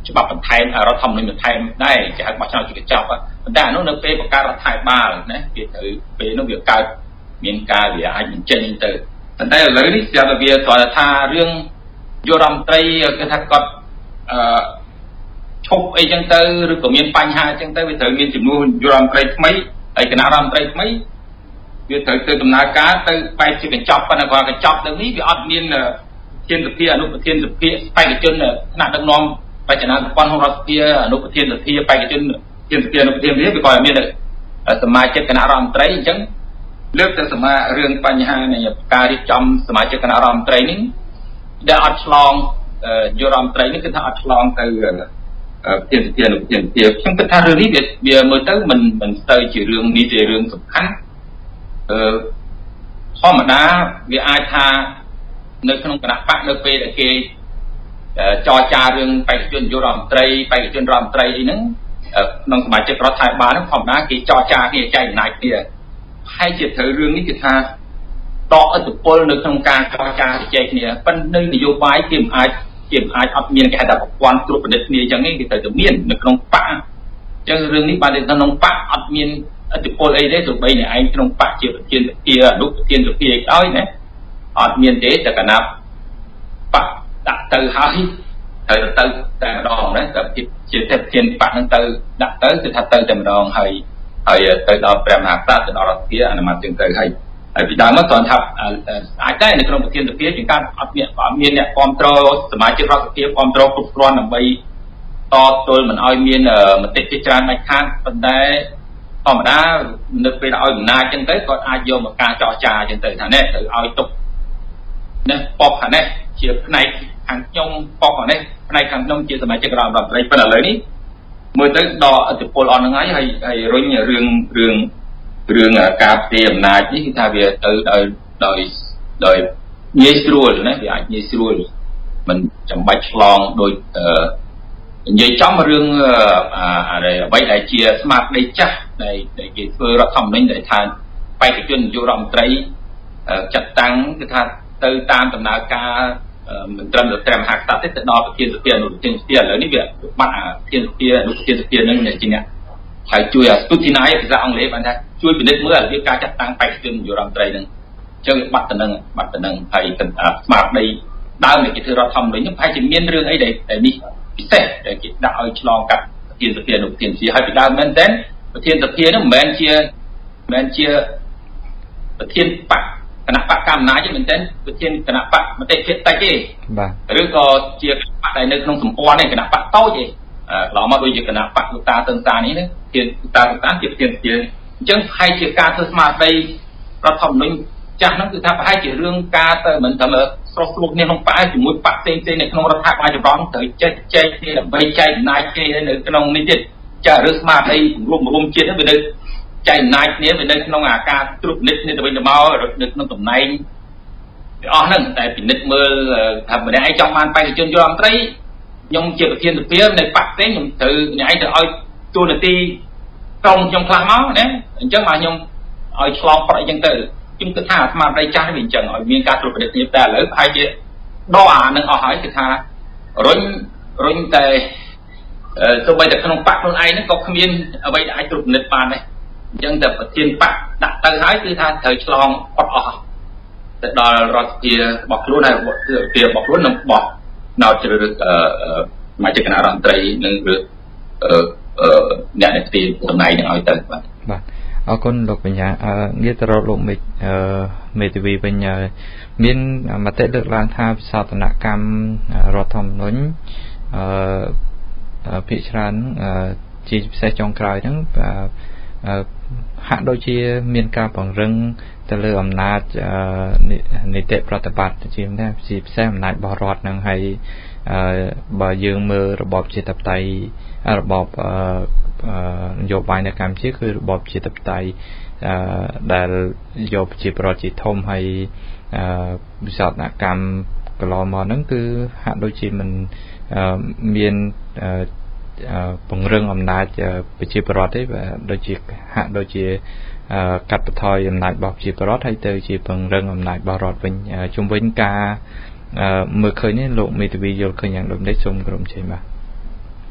ច្បាប់បន្ថែមរដ្ឋធម្មនុញ្ញបន្ថែមដែរគេហៅបោះឆ្នោតជាកញ្ចប់ប៉ុន្តែអានោះនៅពេលបង្កើតរដ្ឋាភិបាលណាគេត្រូវពេលនោះវាកើតមានការវាអាចបញ្ចេញទៅប៉ុន្តែឥឡូវនេះស្រាប់តែវាគាត់ថារឿងយុរដ្ឋមន្ត្រីគេថាគាត់អឺឈប់អីចឹងទៅឬក៏មានបញ្ហាចឹងទៅវាត្រូវមានចំនួនយុរដ្ឋមន្ត្រីថ្មីហើយគណៈរដ្ឋមន្ត្រីថ្មីវាត្រូវទៅដំណើរការទៅបែបជាកញ្ចប់ប៉ុន្តែគាត់កញ្ចប់នឹងនេះវាអត់មានប្រធានសភាអនុប្រធានសភាបេក្ខជនថ្នាក់ដឹកនាំបច្ចុប្បន្នប៉ុនក្នុងរដ្ឋសភាអនុប្រធានសភាបេក្ខជនប្រធានសភាអនុប្រធានសភាវាក៏មានសមាជិកគណៈរដ្ឋមន្ត្រីអញ្ចឹងលើកទៅសមារឿងបញ្ហានៃការរៀបចំសមាជិកគណៈរដ្ឋមន្ត្រីនេះដែលអត់ឆ្លងយុរដ្ឋមន្ត្រីនេះគឺថាអត់ឆ្លងទៅប្រធានសភាអនុប្រធានសភាខ្ញុំគិតថារឿងនេះវាវាមើលទៅមិនមិនទៅជារឿងនេះជារឿងសំខាន់អឺធម្មតាវាអាចថានៅក្នុងគណៈបកនៅពេលដែលគេចរចារឿងបេក្ខជនយុរដ្ឋមន្ត្រីបេក្ខជនរដ្ឋមន្ត្រីអីហ្នឹងក្នុងសមាជិករដ្ឋាភិបាលហ្នឹងធម្មតាគេចរចាគ្នាចែកអំណាចគ្នាហើយជាត្រូវរឿងនេះគឺថាតកឥទ្ធិពលនៅក្នុងការចរចាជជែកគ្នាប៉ុន្តែនយោបាយគេមិនអាចគេមិនអាចអត់មានគេហៅថាប្រព័ន្ធត្រួតពិនិត្យគ្នាអញ្ចឹងគេត្រូវតែមាននៅក្នុងបកអញ្ចឹងរឿងនេះបាននៅក្នុងបកអត់មានឥទ្ធិពលអីទេទោះបីអ្នកឯងក្នុងបកជាប្រធានសភាអនុប្រធានសភាឲ្យដោយណាអត់មានទេតែកណាប់បកដាក់ទៅហើយត្រូវទៅតែម្ដងណាតែជាប្រធានបកហ្នឹងទៅដាក់ទៅគឺថាទៅតែម្ដងហើយហើយទៅដល់ព្រះមហាក្សត្រទៅដល់រដ្ឋាភិបាលអនុម័តជាងទៅហើយហើយពីដើមមកគ្រាន់ថាអាចតែនៅក្នុងប្រធានសភាជាការអត់មានអត់មានអ្នកគ្រប់គ្រងសមាជិករដ្ឋសភាគ្រប់គ្រងគ្រប់គ្រាន់ដើម្បីតទល់មិនឲ្យមានមតិជាច្រើនដាច់ខាតប៉ុន្តែធម្មតានៅពេលឲ្យអំណាចចឹងទៅគាត់អាចយកមកការចរចាចឹងទៅថានេះត្រូវឲ្យទុកនេះប៉ុកខាងនេះជាផ្នែកខាងខ្ញុំប៉ុកខាងនេះផ្នែកខាងខ្ញុំជាសមាជិករដ្ឋមន្ត្រីប៉ុន្តែឥឡូវនេះមើលទៅដល់ឥទ្ធិពលអស់ហ្នឹងហើយហើយហើយរុញរឿងរឿងរឿងការផ្ទេរអំណាចនេះគឺថាវាទៅដោយដោយដោយងាយស្រួលណាវាអាចងាយស្រួលមិនចាំបាច់ឆ្លងដោយនិយាយចំរឿងអ្វីដែលជាស្មារតីចាស់ដែលគេធ្វើរដ្ឋធម្មនុញ្ញដែលថាបេក្ខជននាយករដ្ឋមន្ត្រីចាត់តាំងគឺថាទៅតាមដំណើរការមិនត្រឹមតែព្រះមហាក្សត្រទេទៅដល់ប្រធានសភាអនុប្រធានសភាឥឡូវនេះវាបាត់ប្រធានសភាអនុប្រធានសភានឹងជាអ្នកហើយជួយអា scrutinize ភាសាអង់គ្លេសបានថាជួយពិនិត្យមើលរបៀបការចាត់តាំងបេក្ខជននាយករដ្ឋមន្ត្រីនឹងអញ្ចឹងបាត់ទៅនឹងបាត់ទៅនឹងហើយស្មារតីដើមនៃគេធ្វើរដ្ឋធម្មនុញ្ញនេះប្រហែលជាមានរឿងអីដែលនេះពិសេសដែលគេដាក់ឲ្យឆ្លងកាត់ប្រធានសភាអនុប្រធានសភាហើយពីដើមមែនតើប្រធានសភានោះមិនមែនជាមិនមែនជាប្រធានបកគណៈបកកម្មាណាចទេមែនតើប្រធានគណៈបកមតិភាពតិចទេបាទឬក៏ជាគណៈបកដែលនៅក្នុងសម្ព័ន្ធឯគណៈបកតូចទេកន្លងមកដូចជាគណៈបកលោកតាតឹងតានេះណាប្រធានលោកតាតឹងតាជាប្រធានសភាអញ្ចឹងប្រហែលជាការធ្វើស្មារតីរដ្ឋធម្មនុញ្ញចាស់ហ្នឹងគឺថាប្រហែលជារឿងការទៅមិនត្រឹមស្រោះស្រួលគ្នាក្នុងបកជាមួយបកផ្សេងផ្សេងនៅក្នុងរដ្ឋាភិបាលចម្រុះត្រូវចេះចែកគ្នាដើម្បីចែកអំណាចគេនៅក្នុងនេះទៀតចារឿងស្មារតីរួមរួមជាតិហ្នឹងវានៅចែកអំណាចគ្នាវានៅក្នុងអាការត្រួតពិនិត្យគ្នាទៅវិញទៅមកនៅក្នុងតំណែងវាអស់ហ្នឹងតែពិនិត្យមើលថាម្នាក់ឯងចង់បានបេក្ខជនយុរដ្ឋមន្ត្រីខ្ញុំជាប្រធានសភានៅបកផ្សេងខ្ញុំត្រូវអ្នកឯងទៅឲ្យទូនាទីក្រុមខ្ញុំខ្លះមកណាអញ្ចឹងមកខ្ញុំឲ្យឆ្លងប្រអីចឹងទៅខ្ញុំគិតថាស្មារតីចាស់នេះវាអញ្ចឹងឲ្យមានការត្រួតពិនិត្យគ្នាតែឥឡូវប្រហែលជាដកអានឹងអស់ហើយគឺថារុញរុញតែទោះបីតែក្នុងបកខ្លួនឯងហ្នឹងក៏គ្មានអ្វីដែលអាចត្រួតពិនិត្យបានដែរអញ្ចឹងតែប្រធានបកដាក់ទៅហើយគឺថាត្រូវឆ្លងអត់អស់ទៅដល់រដ្ឋសភារបស់ខ្លួនហើយរដ្ឋសភារបស់ខ្លួននឹងបោះណោតជ្រើសរើសសមាជិកគណៈរដ្ឋមន្ត្រីនឹងឬអ្នកដែលទីតំណែងនឹងឲ្យទៅបាទបាទអរគុណលោកបញ្ញាអឺងាកទៅរកលោកមេមេធាវីវិញមានមតិលើកឡើងថាវិសោធនកម្មរដ្ឋធម្មនុញ្ញអឺភាគច្រើនជាពិសេសចុងក្រោយហ្នឹងហាក់ដូចជាមានការពង្រឹងទៅលើអំណាចនីតិប្រតិបត្តិជាមិនដែរជាពិសេសអំណាចរបស់រដ្ឋហ្នឹងហើយបើយើងមើលរបបជាតិបតៃរបបនយោបាយនៅកម្ពុជាគឺរបបជាតិបតៃដែលយកប្រជាពលរដ្ឋជាធំហើយវិសោធនកម្មកន្លងមកហ្នឹងគឺហាក់ដូចជាមិនមានពង្រឹងអំណាចប្រជាពលរដ្ឋទេដូចជាហាក់ដូចជាកាត់បន្ថយអំណាចរបស់ប្រជាពលរដ្ឋហើយទៅជាពង្រឹងអំណាចរបស់រដ្ឋវិញជុំវិញការមើលឃើញនេះលោកមេធាវីយល់ឃើញយ៉ាងដូចម្តេចសូមក្រុមជ័យបាទ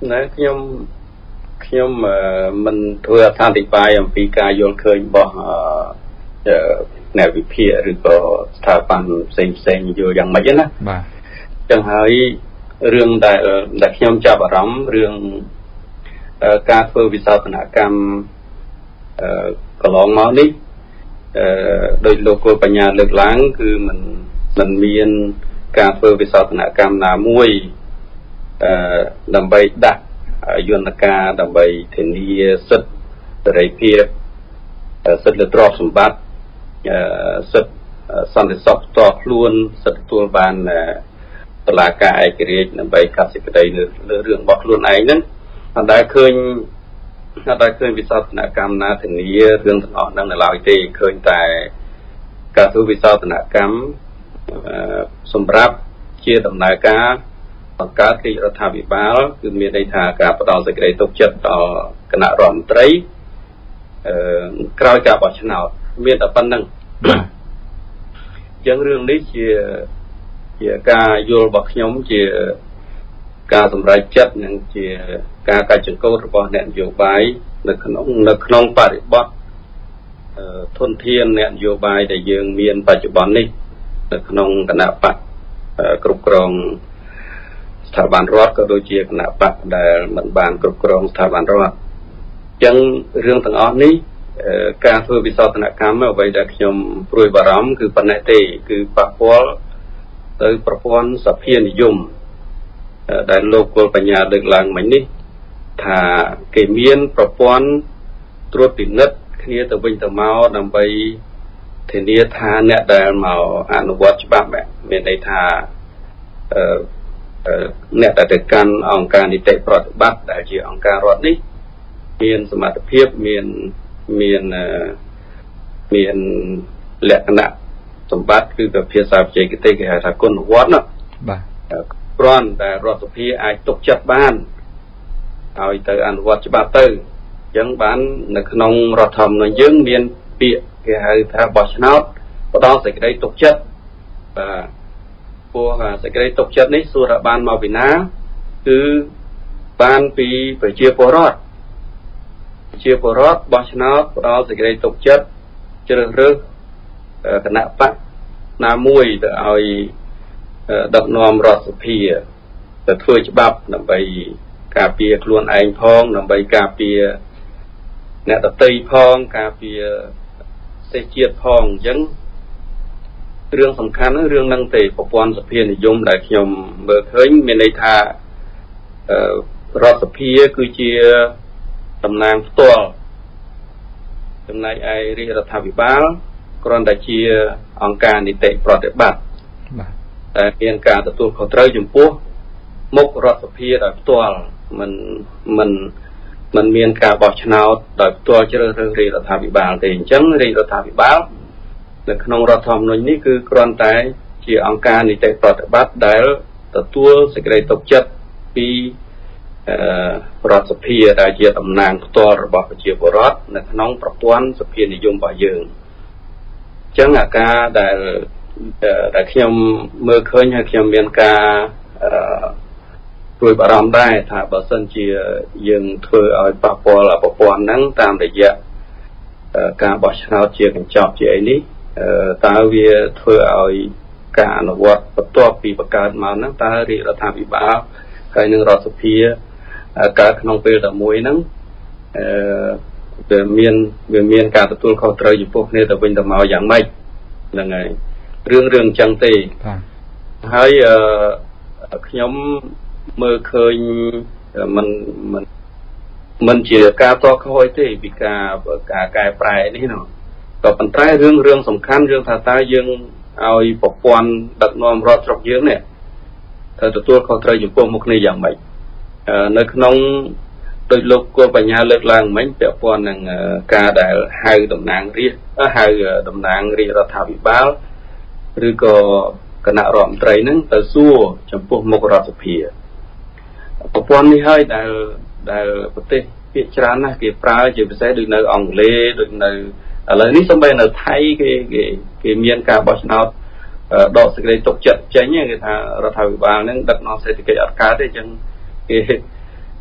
ណាខ្ញុំខ្ញុំមិនធ្វើអត្ថាធិប្បាយអំពីការយល់ឃើញរបស់អ្នកវិភាគឬក៏ស្ថាប័នផ្សេងផ្សេងយល់យ៉ាងម៉េចណាបាទចឹងហើយរឿងដែលដែលខ្ញុំចាប់អារម្មណ៍រឿងការធ្វើវិសោធនកម្មកន្លងមកនេះអឺដោយលោកគោលបញ្ញាលើកឡើងគឺมันมันមានការធ្វើវិសោធនកម្មណាមួយអឺដើម្បីដាក់យន្តការដើម្បីធានាសិទ្ធិសេរីភាពសិទ្ធិលើទ្រព្យសម្បត្តិសិទ្ធិសន្តិសុខផ្ទាល់ខ្លួនសិទ្ធិទទួលបានតុលាការឯករាជ្យដើម្បីកាត់សេចក្តីលើរឿងរបស់ខ្លួនឯងហ្នឹងអត់ដែលឃើញអត់ដែលឃើញវិសោធនកម្មណាធានារឿងទាំងអស់ហ្នឹងនៅឡើយទេឃើញតែការធ្វើវិសោធនកម្មសម្រាប់ជាដំណើរការបង្កើតកិច្ចរដ្ឋាភិបាលគឺមានន័យថាការផ្ដល់សេចក្តីទុកចិត្តដល់គណៈរដ្ឋមន្ត្រីអឺក្រោយការបោះឆ្នោតមានតែប៉ុណ្្នឹងអញ្ចឹងរឿងនេះជាជាការយល់របស់ខ្ញុំជាការសម្រេចចិត្តនិងជាការកាច់ចង្កូតរបស់អ្នកនយោបាយនៅក្នុងនៅក្នុងបរិបទធនធានអ្នកនយោបាយដែលយើងមានបច្ចុប្បន្ននេះនៅក្នុងគណៈបកគ្រប់គ្រងស្ថាប័នរដ្ឋក៏ដូចជាគណៈបកដែលមិនបានគ្រប់គ្រងស្ថាប័នរដ្ឋអញ្ចឹងរឿងទាំងអស់នេះការធ្វើវិសោធនកម្មអ្វីដែលខ្ញុំព្រួយបារម្ភគឺប៉ុណ្ណេះទេគឺប៉ះពាល់ទៅប្រព័ន្ធសភានិយមដែលលោកគោលបញ្ញាលើកឡើងមិញនេះថាគេមានប្រព័ន្ធត្រួតពិនិត្យគ្នាទៅវិញទៅមកដើម្បីធានាថាអ្នកដែលមកអនុវត្តច្បាប់មានន័យថាអឺអ្នកដែលទៅកាន់អង្គការនីតិប្រតិបត្តិដែលជាអង្គការរដ្ឋនេះមានសមត្ថភាពមានមានមានលក្ខណៈសម្បត្តិគឺក៏ភាសាបច្ចេកទេសគេហៅថាគុណវត្តណាបាទគ្រាន់តែរដ្ឋសភាអាចទុកចិត្តបានឲ្យទៅអនុវត្តច្បាប់ទៅអញ្ចឹងបាននៅក្នុងរដ្ឋធម្មនុញ្ញយើងមានពាក្យគេហៅថាបោះឆ្នោតផ្ដល់សេចក្តីទុកចិត្តបាទព្រោះសេចក្តីទុកចិត្តនេះសួរថាបានមកពីណាគឺបានពីប្រជាពលរដ្ឋប្រជាពលរដ្ឋបោះឆ្នោតផ្ដល់សេចក្តីទុកចិត្តជ្រើសរើសគណៈបកណាមួយទៅឲ្យដឹកនាំរដ្ឋសភាទៅធ្វើច្បាប់ដើម្បីការពារខ្លួនឯងផងដើម្បីការពារអ្នកដទៃផងការពារប្រទេសជាតិផងអញ្ចឹងរឿងសំខាន់រឿងហ្នឹងទេប្រព័ន្ធសភានិយមដែលខ្ញុំមើលឃើញមានន័យថារដ្ឋសភាគឺជាតំណាងផ្ទាល់ចំណែកឯរាជរដ្ឋាភិបាលគ្រាន់តែជាអង្គការនីតិប្រតិបត្តិបាទតែមានការទទួលខុសត្រូវចំពោះមុខរដ្ឋសភាដោយផ្ទាល់មិនមិនមិនមានការបោះឆ្នោតដោយផ្ទាល់ជ្រើសរើសរាជរដ្ឋាភិបាលទេអញ្ចឹងរាជរដ្ឋាភិបាលនៅក្នុងរដ្ឋធម្មនុញ្ញនេះគឺគ្រាន់តែជាអង្គការនីតិប្រតិបត្តិដែលទទួលសេចក្តីទុកចិត្តពីរដ្ឋសភាដែលជាតំណាងផ្ទាល់របស់ប្រជាពលរដ្ឋនៅក្នុងប្រព័ន្ធសភានិយមរបស់យើងអញ្ចឹងអាការដែលដែលខ្ញុំមើលឃើញហើយខ្ញុំមានការព្រួយបារម្ភដែរថាបើសិនជាយើងធ្វើឲ្យប៉ះពាល់ប្រព័ន្ធហ្នឹងតាមរយៈការបោះឆ្នោតជាកញ្ចប់ជាអីនេះតើវាធ្វើឲ្យការអនុវត្តបន្ទាប់ពីបង្កើតមកហ្នឹងតើរាជរដ្ឋាភិបាលហើយនឹងរដ្ឋសភាកើតក្នុងពេលតែមួយហ្នឹងអឺវាមានវាមានការទទួលខុសត្រូវចំពោះគ្នាទៅវិញទៅមកយ៉ាងម៉េចហ្នឹងហើយរឿងរឿងអញ្ចឹងទេបាទហើយអឺខ្ញុំមើលឃើញមិនមិនមិនជាការតខូចទេពីការការកែប្រែនេះណាក៏ប៉ុន្តែរឿងរឿងសំខាន់រឿងថាតើយើងឲ្យប្រព័ន្ធដឹកនាំរដ្ឋស្រុកយើងនេះត្រូវទទួលខុសត្រូវចំពោះមុខគ្នាយ៉ាងម៉េចនៅក្នុងដោយលោកគោលបញ្ញាលើកឡើងមិញពាក់ព័ន្ធនឹងការដែលហៅតំណាងរាស្ត្រហៅតំណាងរាជរដ្ឋាភិបាលឬក៏គណៈរដ្ឋមន្ត្រីហ្នឹងទៅសួរចំពោះមុខរដ្ឋសភាប្រព័ន្ធនេះហើយដែលដែលប្រទេសភាគច្រើនណាស់គេប្រើជាពិសេសដូចនៅអង់គ្លេសដូចនៅឥឡូវនេះសូម្បីនៅថៃគេគេគេមានការបោះឆ្នោតដកសេចក្តីទុកចិត្តចេញគេថារដ្ឋាភិបាលហ្នឹងដឹកនាំសេដ្ឋកិច្ចអត់កើតទេអញ្ចឹងគេ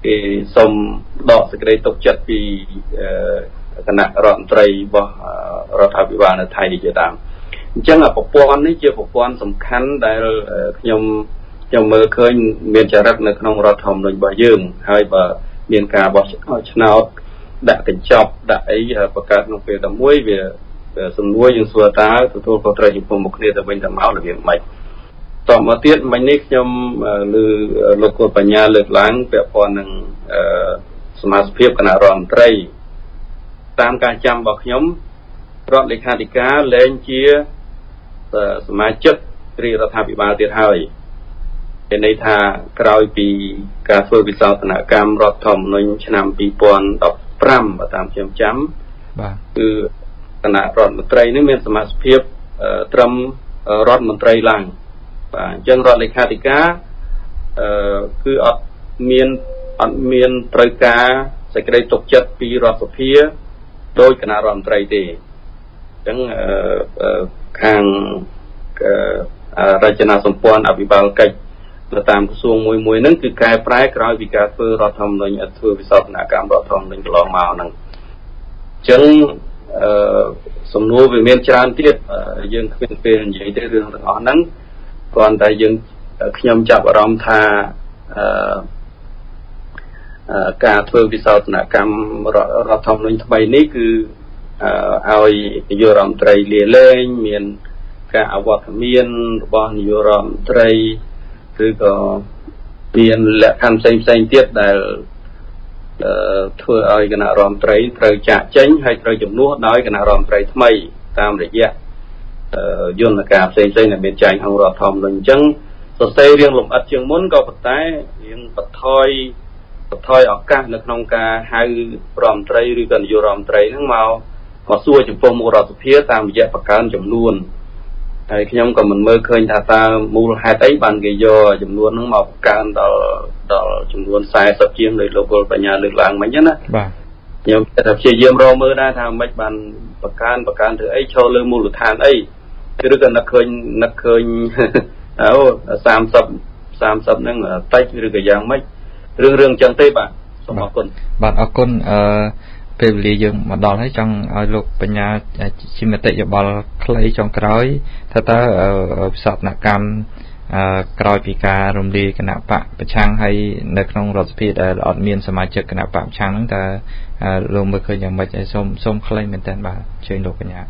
គេសូមដកសេចក្តីទុកចិត្តពីគណៈរដ្ឋមន្ត្រីរបស់រដ្ឋាភិបាលនៅថៃនេះជាដើមអញ្ចឹងប្រព័ន្ធនេះជាប្រព័ន្ធសំខាន់ដែលខ្ញុំខ្ញុំមើលឃើញមានចរិតនៅក្នុងរដ្ឋធម្មនុញ្ញរបស់យើងហើយបើមានការបោះឆ្នោតដាក់កញ្ចប់ដាក់អីបង្កើតក្នុងពេលតែមួយវាសំណួរយើងសួរតើទទួលខុសត្រូវចំពោះមុខគ្នាទៅវិញទៅមករបៀបម៉េចតទៅមកទៀតមិញនេះខ្ញុំលើលោកគូបញ្ញាលើកឡើងពាក់ព័ន្ធនឹងសមាជិកគណៈរដ្ឋមន្ត្រីតាមការចាំរបស់ខ្ញុំរដ្ឋលេខាធិការលែងជាសមាជិករាជរដ្ឋាភិបាលទៀតហើយមានន័យថាក្រោយពីការធ្វើវិសោធនកម្មរដ្ឋធម្មនុញ្ញឆ្នាំពីរពាន់ដប់ប្រាំបើតាមខ្ញុំចាំបាទគឺគណៈរដ្ឋមន្ត្រីនេះមានសមាជិកត្រឹមរដ្ឋមន្ត្រីឡើងបាទអញ្ចឹងរដ្ឋលេខាធិការអឺគឺអត់មានអត់មានត្រូវការសេចក្តីទុកចិត្តពីរដ្ឋសភាដោយគណៈរដ្ឋមន្ត្រីទេអញ្ចឹងខាងរចនាសម្ព័ន្ធអភិបាលកិច្ចទៅតាមក្រសួងមួយមួយហ្នឹងគឺកែប្រែក្រោយពីការធ្វើរដ្ឋធម្មនុញ្ញធ្វើវិសោធនកម្មរដ្ឋធម្មនុញ្ញកន្លងមកហ្នឹងអញ្ចឹងអឺសំណួរវាមានច្រើនទៀតយើងគ្មានពេលនិយាយទេរឿងទាំងអស់ហ្នឹងគ្រាន់តែយើងខ្ញុំចាប់អារម្មណ៍ថាអឺការធ្វើវិសោធនកម្មរដ្ឋធម្មនុញ្ញថ្មីនេះគឺឲ្យនាយករដ្ឋមន្ត្រីលាលែងមានការអវត្តមានរបស់នាយករដ្ឋមន្ត្រីឬក៏មានលក្ខខណ្ឌផ្សេងផ្សេងទៀតដែលធ្វើឲ្យគណៈរដ្ឋមន្ត្រីត្រូវចាក់ចេញហើយត្រូវជំនួសដោយគណៈរដ្ឋមន្ត្រីថ្មីតាមរយៈយន្តការផ្សេងផ្សេងដែលមានចែងក្នុងរដ្ឋធម្មនុញ្ញអញ្ចឹងសរសេររៀងលម្អិតជាងមុនក៏ប៉ុន្តែរៀងបន្ថយបន្ថយឱកាសនៅក្នុងការហៅរដ្ឋមន្ត្រីឬក៏នាយករដ្ឋមន្ត្រីហ្នឹងមកមកសួរចំពោះមុខរដ្ឋសភាតាមរយៈបង្កើនចំនួនហើយខ្ញុំក៏មិនមើលឃើញថាតើមូលហេតុអីបានគេយកចំនួនហ្នឹងមកបង្កើនដល់ដល់ចំនួនសែសិបជាងដោយលោកគល់បញ្ញាលើកឡើងមិញណាបាទខ្ញុំតែព្យាយាមរកមើលដែរថាមិនបានបង្កើនបង្កើនធ្វើអីឈរលើមូលដ្ឋានអីឬក៏នឹកឃើញនឹកឃើញអូសាមសិបសាមសិបហ្នឹងតិចឬក៏យ៉ាងម៉េចរឿងរឿងអញ្ចឹងទេបាទសូមអរគុណបាទអរគុណអឺពេលវេលាយើងមកដល់ហើយចង់ឲ្យលោកបញ្ញាជាមតិយោបល់ខ្លីចុងក្រោយថាតើវិសោធនកម្មក្រោយពីការរំលាយគណៈបកប្រឆាំងហើយនៅក្នុងរដ្ឋសភាដែលអត់មានសមាជិកគណៈបកប្រឆាំងហ្នឹងតើលោកមើលឃើញយ៉ាងម៉េចហើយសូមសូមខ្លីមែនតើបាទអញ្ជើញលោកបញ្ញា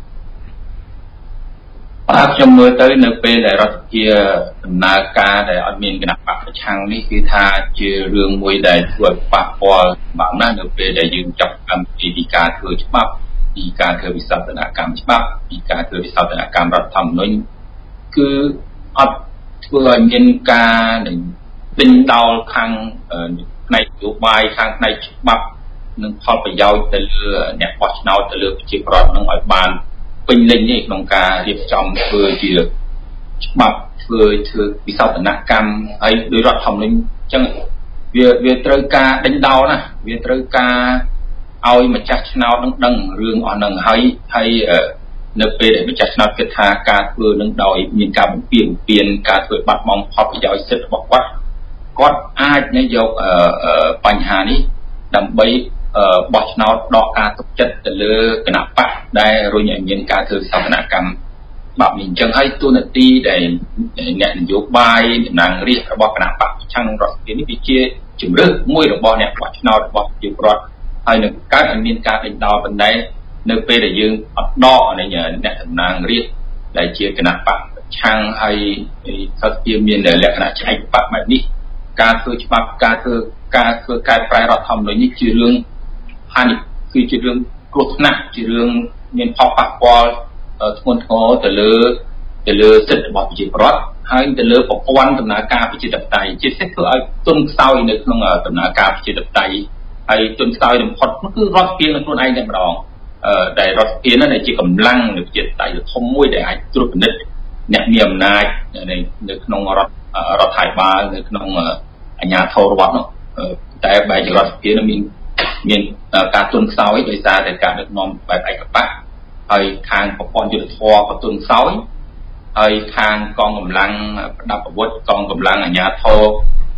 បាទខ្ញុំមើលទៅនៅពេលដែលរដ្ឋសភាដំណើរការដែលអត់មានគណៈបកប្រឆាំងនេះគឺថាជារឿងមួយដែលធ្វើឲ្យប៉ះពាល់បាក់ណាស់នៅពេលដែលយើងចាប់កម្មវិធីពីការធ្វើច្បាប់ពីការធ្វើវិសោធនកម្មច្បាប់ពីការធ្វើវិសោធនកម្មរដ្ឋធម្មនុញ្ញគឺអត់ធ្វើឲ្យមានការដេញដោលខាងផ្នែកនយោបាយខាងផ្នែកច្បាប់និងផលប្រយោជន៍ទៅលើអ្នកបោះឆ្នោតទៅលើប្រជាពលរដ្ឋនឹងឲ្យបានពេញលេញនេះក្នុងការរៀបចំធ្វើជាច្បាប់ធ្វើធ្វើវិសោធនកម្មហើយដោយរដ្ឋធម្មនុញ្ញអញ្ចឹងវាវាត្រូវការដេញដោលណាវាត្រូវការឲ្យម្ចាស់ឆ្នោតនឹងដឹងរឿងអស់ហ្នឹងហើយហើយនៅពេលដែលម្ចាស់ឆ្នោតគិតថាការធ្វើនឹងដោយមានការបំពានបំពានការធ្វើបាត់បង់ផលប្រយោជន៍សិទ្ធិរបស់គាត់គាត់អាចនឹងយកបញ្ហានេះដើម្បីបោះឆ្នោតដកការទុកចិត្តទៅលើគណៈបកដែលរុញឲ្យមានការធ្វើវិសោធនកម្មបាក់នេះអញ្ចឹងហើយទូនាទីដែលអ្នកនយោបាយតំណាងរាស្ត្ររបស់គណៈបកប្រឆាំងរដ្ឋសភានេះវាជាជំរឿនមួយរបស់អ្នកបោះឆ្នោតរបស់ប្រជាពលរដ្ឋហើយនឹងកើតឲ្យមានការដេញដោលបណ្ដេញនៅពេលដែលយើងអត់ដកនៃអ្នកតំណាងរាស្ត្រដែលជាគណៈបកប្រឆាំងហើយសត្វជាមានលក្ខណៈឆ្អែកបកបែបនេះការធ្វើច្បាប់ការធ្វើការធ្វើកែប្រែរដ្ឋធម្មនុញ្ញនេះជារឿងហានិគឺជារឿងគ្រោះថ្នាក់ជារឿងមានផលប៉ះពាល់ធ្ងន់ធ្ងរទៅលើទៅលើសិទ្ធិរបស់ប្រជាពលរដ្ឋហើយទៅលើប្រព័ន្ធដំណើរការប្រជាធិបតេយ្យជាពិសេសធ្វើឲ្យទន់ខ្សោយនៅក្នុងដំណើរការប្រជាធិបតេយ្យហើយទន់ខ្សោយបំផុតនោះគឺរដ្ឋសភានៅខ្លួនឯងតែម្ដងអឺដែលរដ្ឋសភានោះជាកម្លាំងនៃប្រជាធិបតេយ្យធំមួយដែលអាចត្រួតពិនិត្យអ្នកមានអំណាចនៅក្នុងរដ្ឋរដ្ឋាភិបាលនៅក្នុងអាជ្ញាធររដ្ឋនោះតែបែរជារដ្ឋសភានោះមានមានការទន់ខ្សោយដោយសារតែការដឹកនាំបែបឯកបកហើយខាងប្រព័ន្ធយុត្តិធម៌ក៏ទន់ខ្សោយហើយខាងកងកម្លាំងប្រដាប់អាវុធកងកម្លាំងអាជ្ញាធរ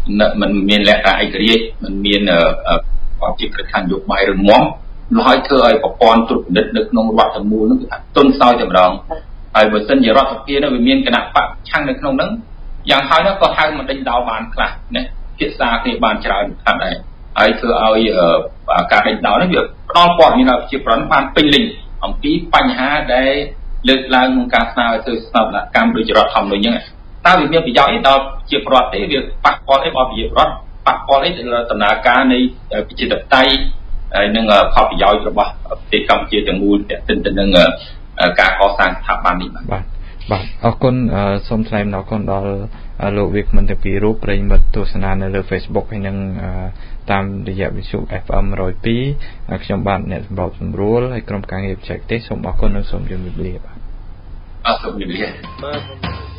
มันមានលក្ខណៈឯករាជ្យมันមានប្រជាក្រិតខ័ណ្ឌនយោបាយរឹងមាំហើយធ្វើឲ្យប្រព័ន្ធត្រួតពិនិត្យនៅក្នុងរដ្ឋទាំងមូលនោះគឺថាទុនខ្សោយតែម្ដងហើយបើសិនជារដ្ឋសភានោះវាមានគណៈបកឆាំងនៅក្នុងហ្នឹងយ៉ាងហោចណាស់ក៏ហៅមកដេញដោលបានខ្លះណាភាសាគ្នាបានច្រើនថាដែរហើយធ្វើឲ្យការដេញដោលនេះវាផ្ដល់ព័ត៌មានដល់ប្រជាប្រដ្ឋបានពេញលេញអំពីបញ្ហាដែលលើកឡើងក្នុងការស្នើឲ្យធ្វើស្ថាបនកម្មដូចរដ្ឋធម្មនុញ្ញហ្នឹងតើវាមានប្រយោជន៍អីដល់ប្រជាប្រដ្ឋទេវាប៉ះពាល់អីដល់ប្រជាប្រដ្ឋប៉ះពាល់អីទៅលើដំណើរការនៃប្រជាធិបតេយ្យហើយនឹងផលប្រយោជន៍របស់ប្រទេសកម្ពុជាទាំងមូលទាក់ទិនទៅនឹងការកសាងស្ថាប័ននេះបាទបាទអរគុណសូមថ្លែងអរគុណដល់លោកវិក្កាមទាំងពីររូបប្រិយមិត្តទស្សនានៅលើ Facebook ហើយនឹងតាមរយៈវិទ្យុ เอฟ เอ็ม one oh twoខ្ញុំបាទអ្នកសម្របសម្រួលហើយក្រុមការងារបច្ចេកទេសសូមអរគុណនិងសូមជម្រាបលាបាទអរគុណជម្រាបលាបាទ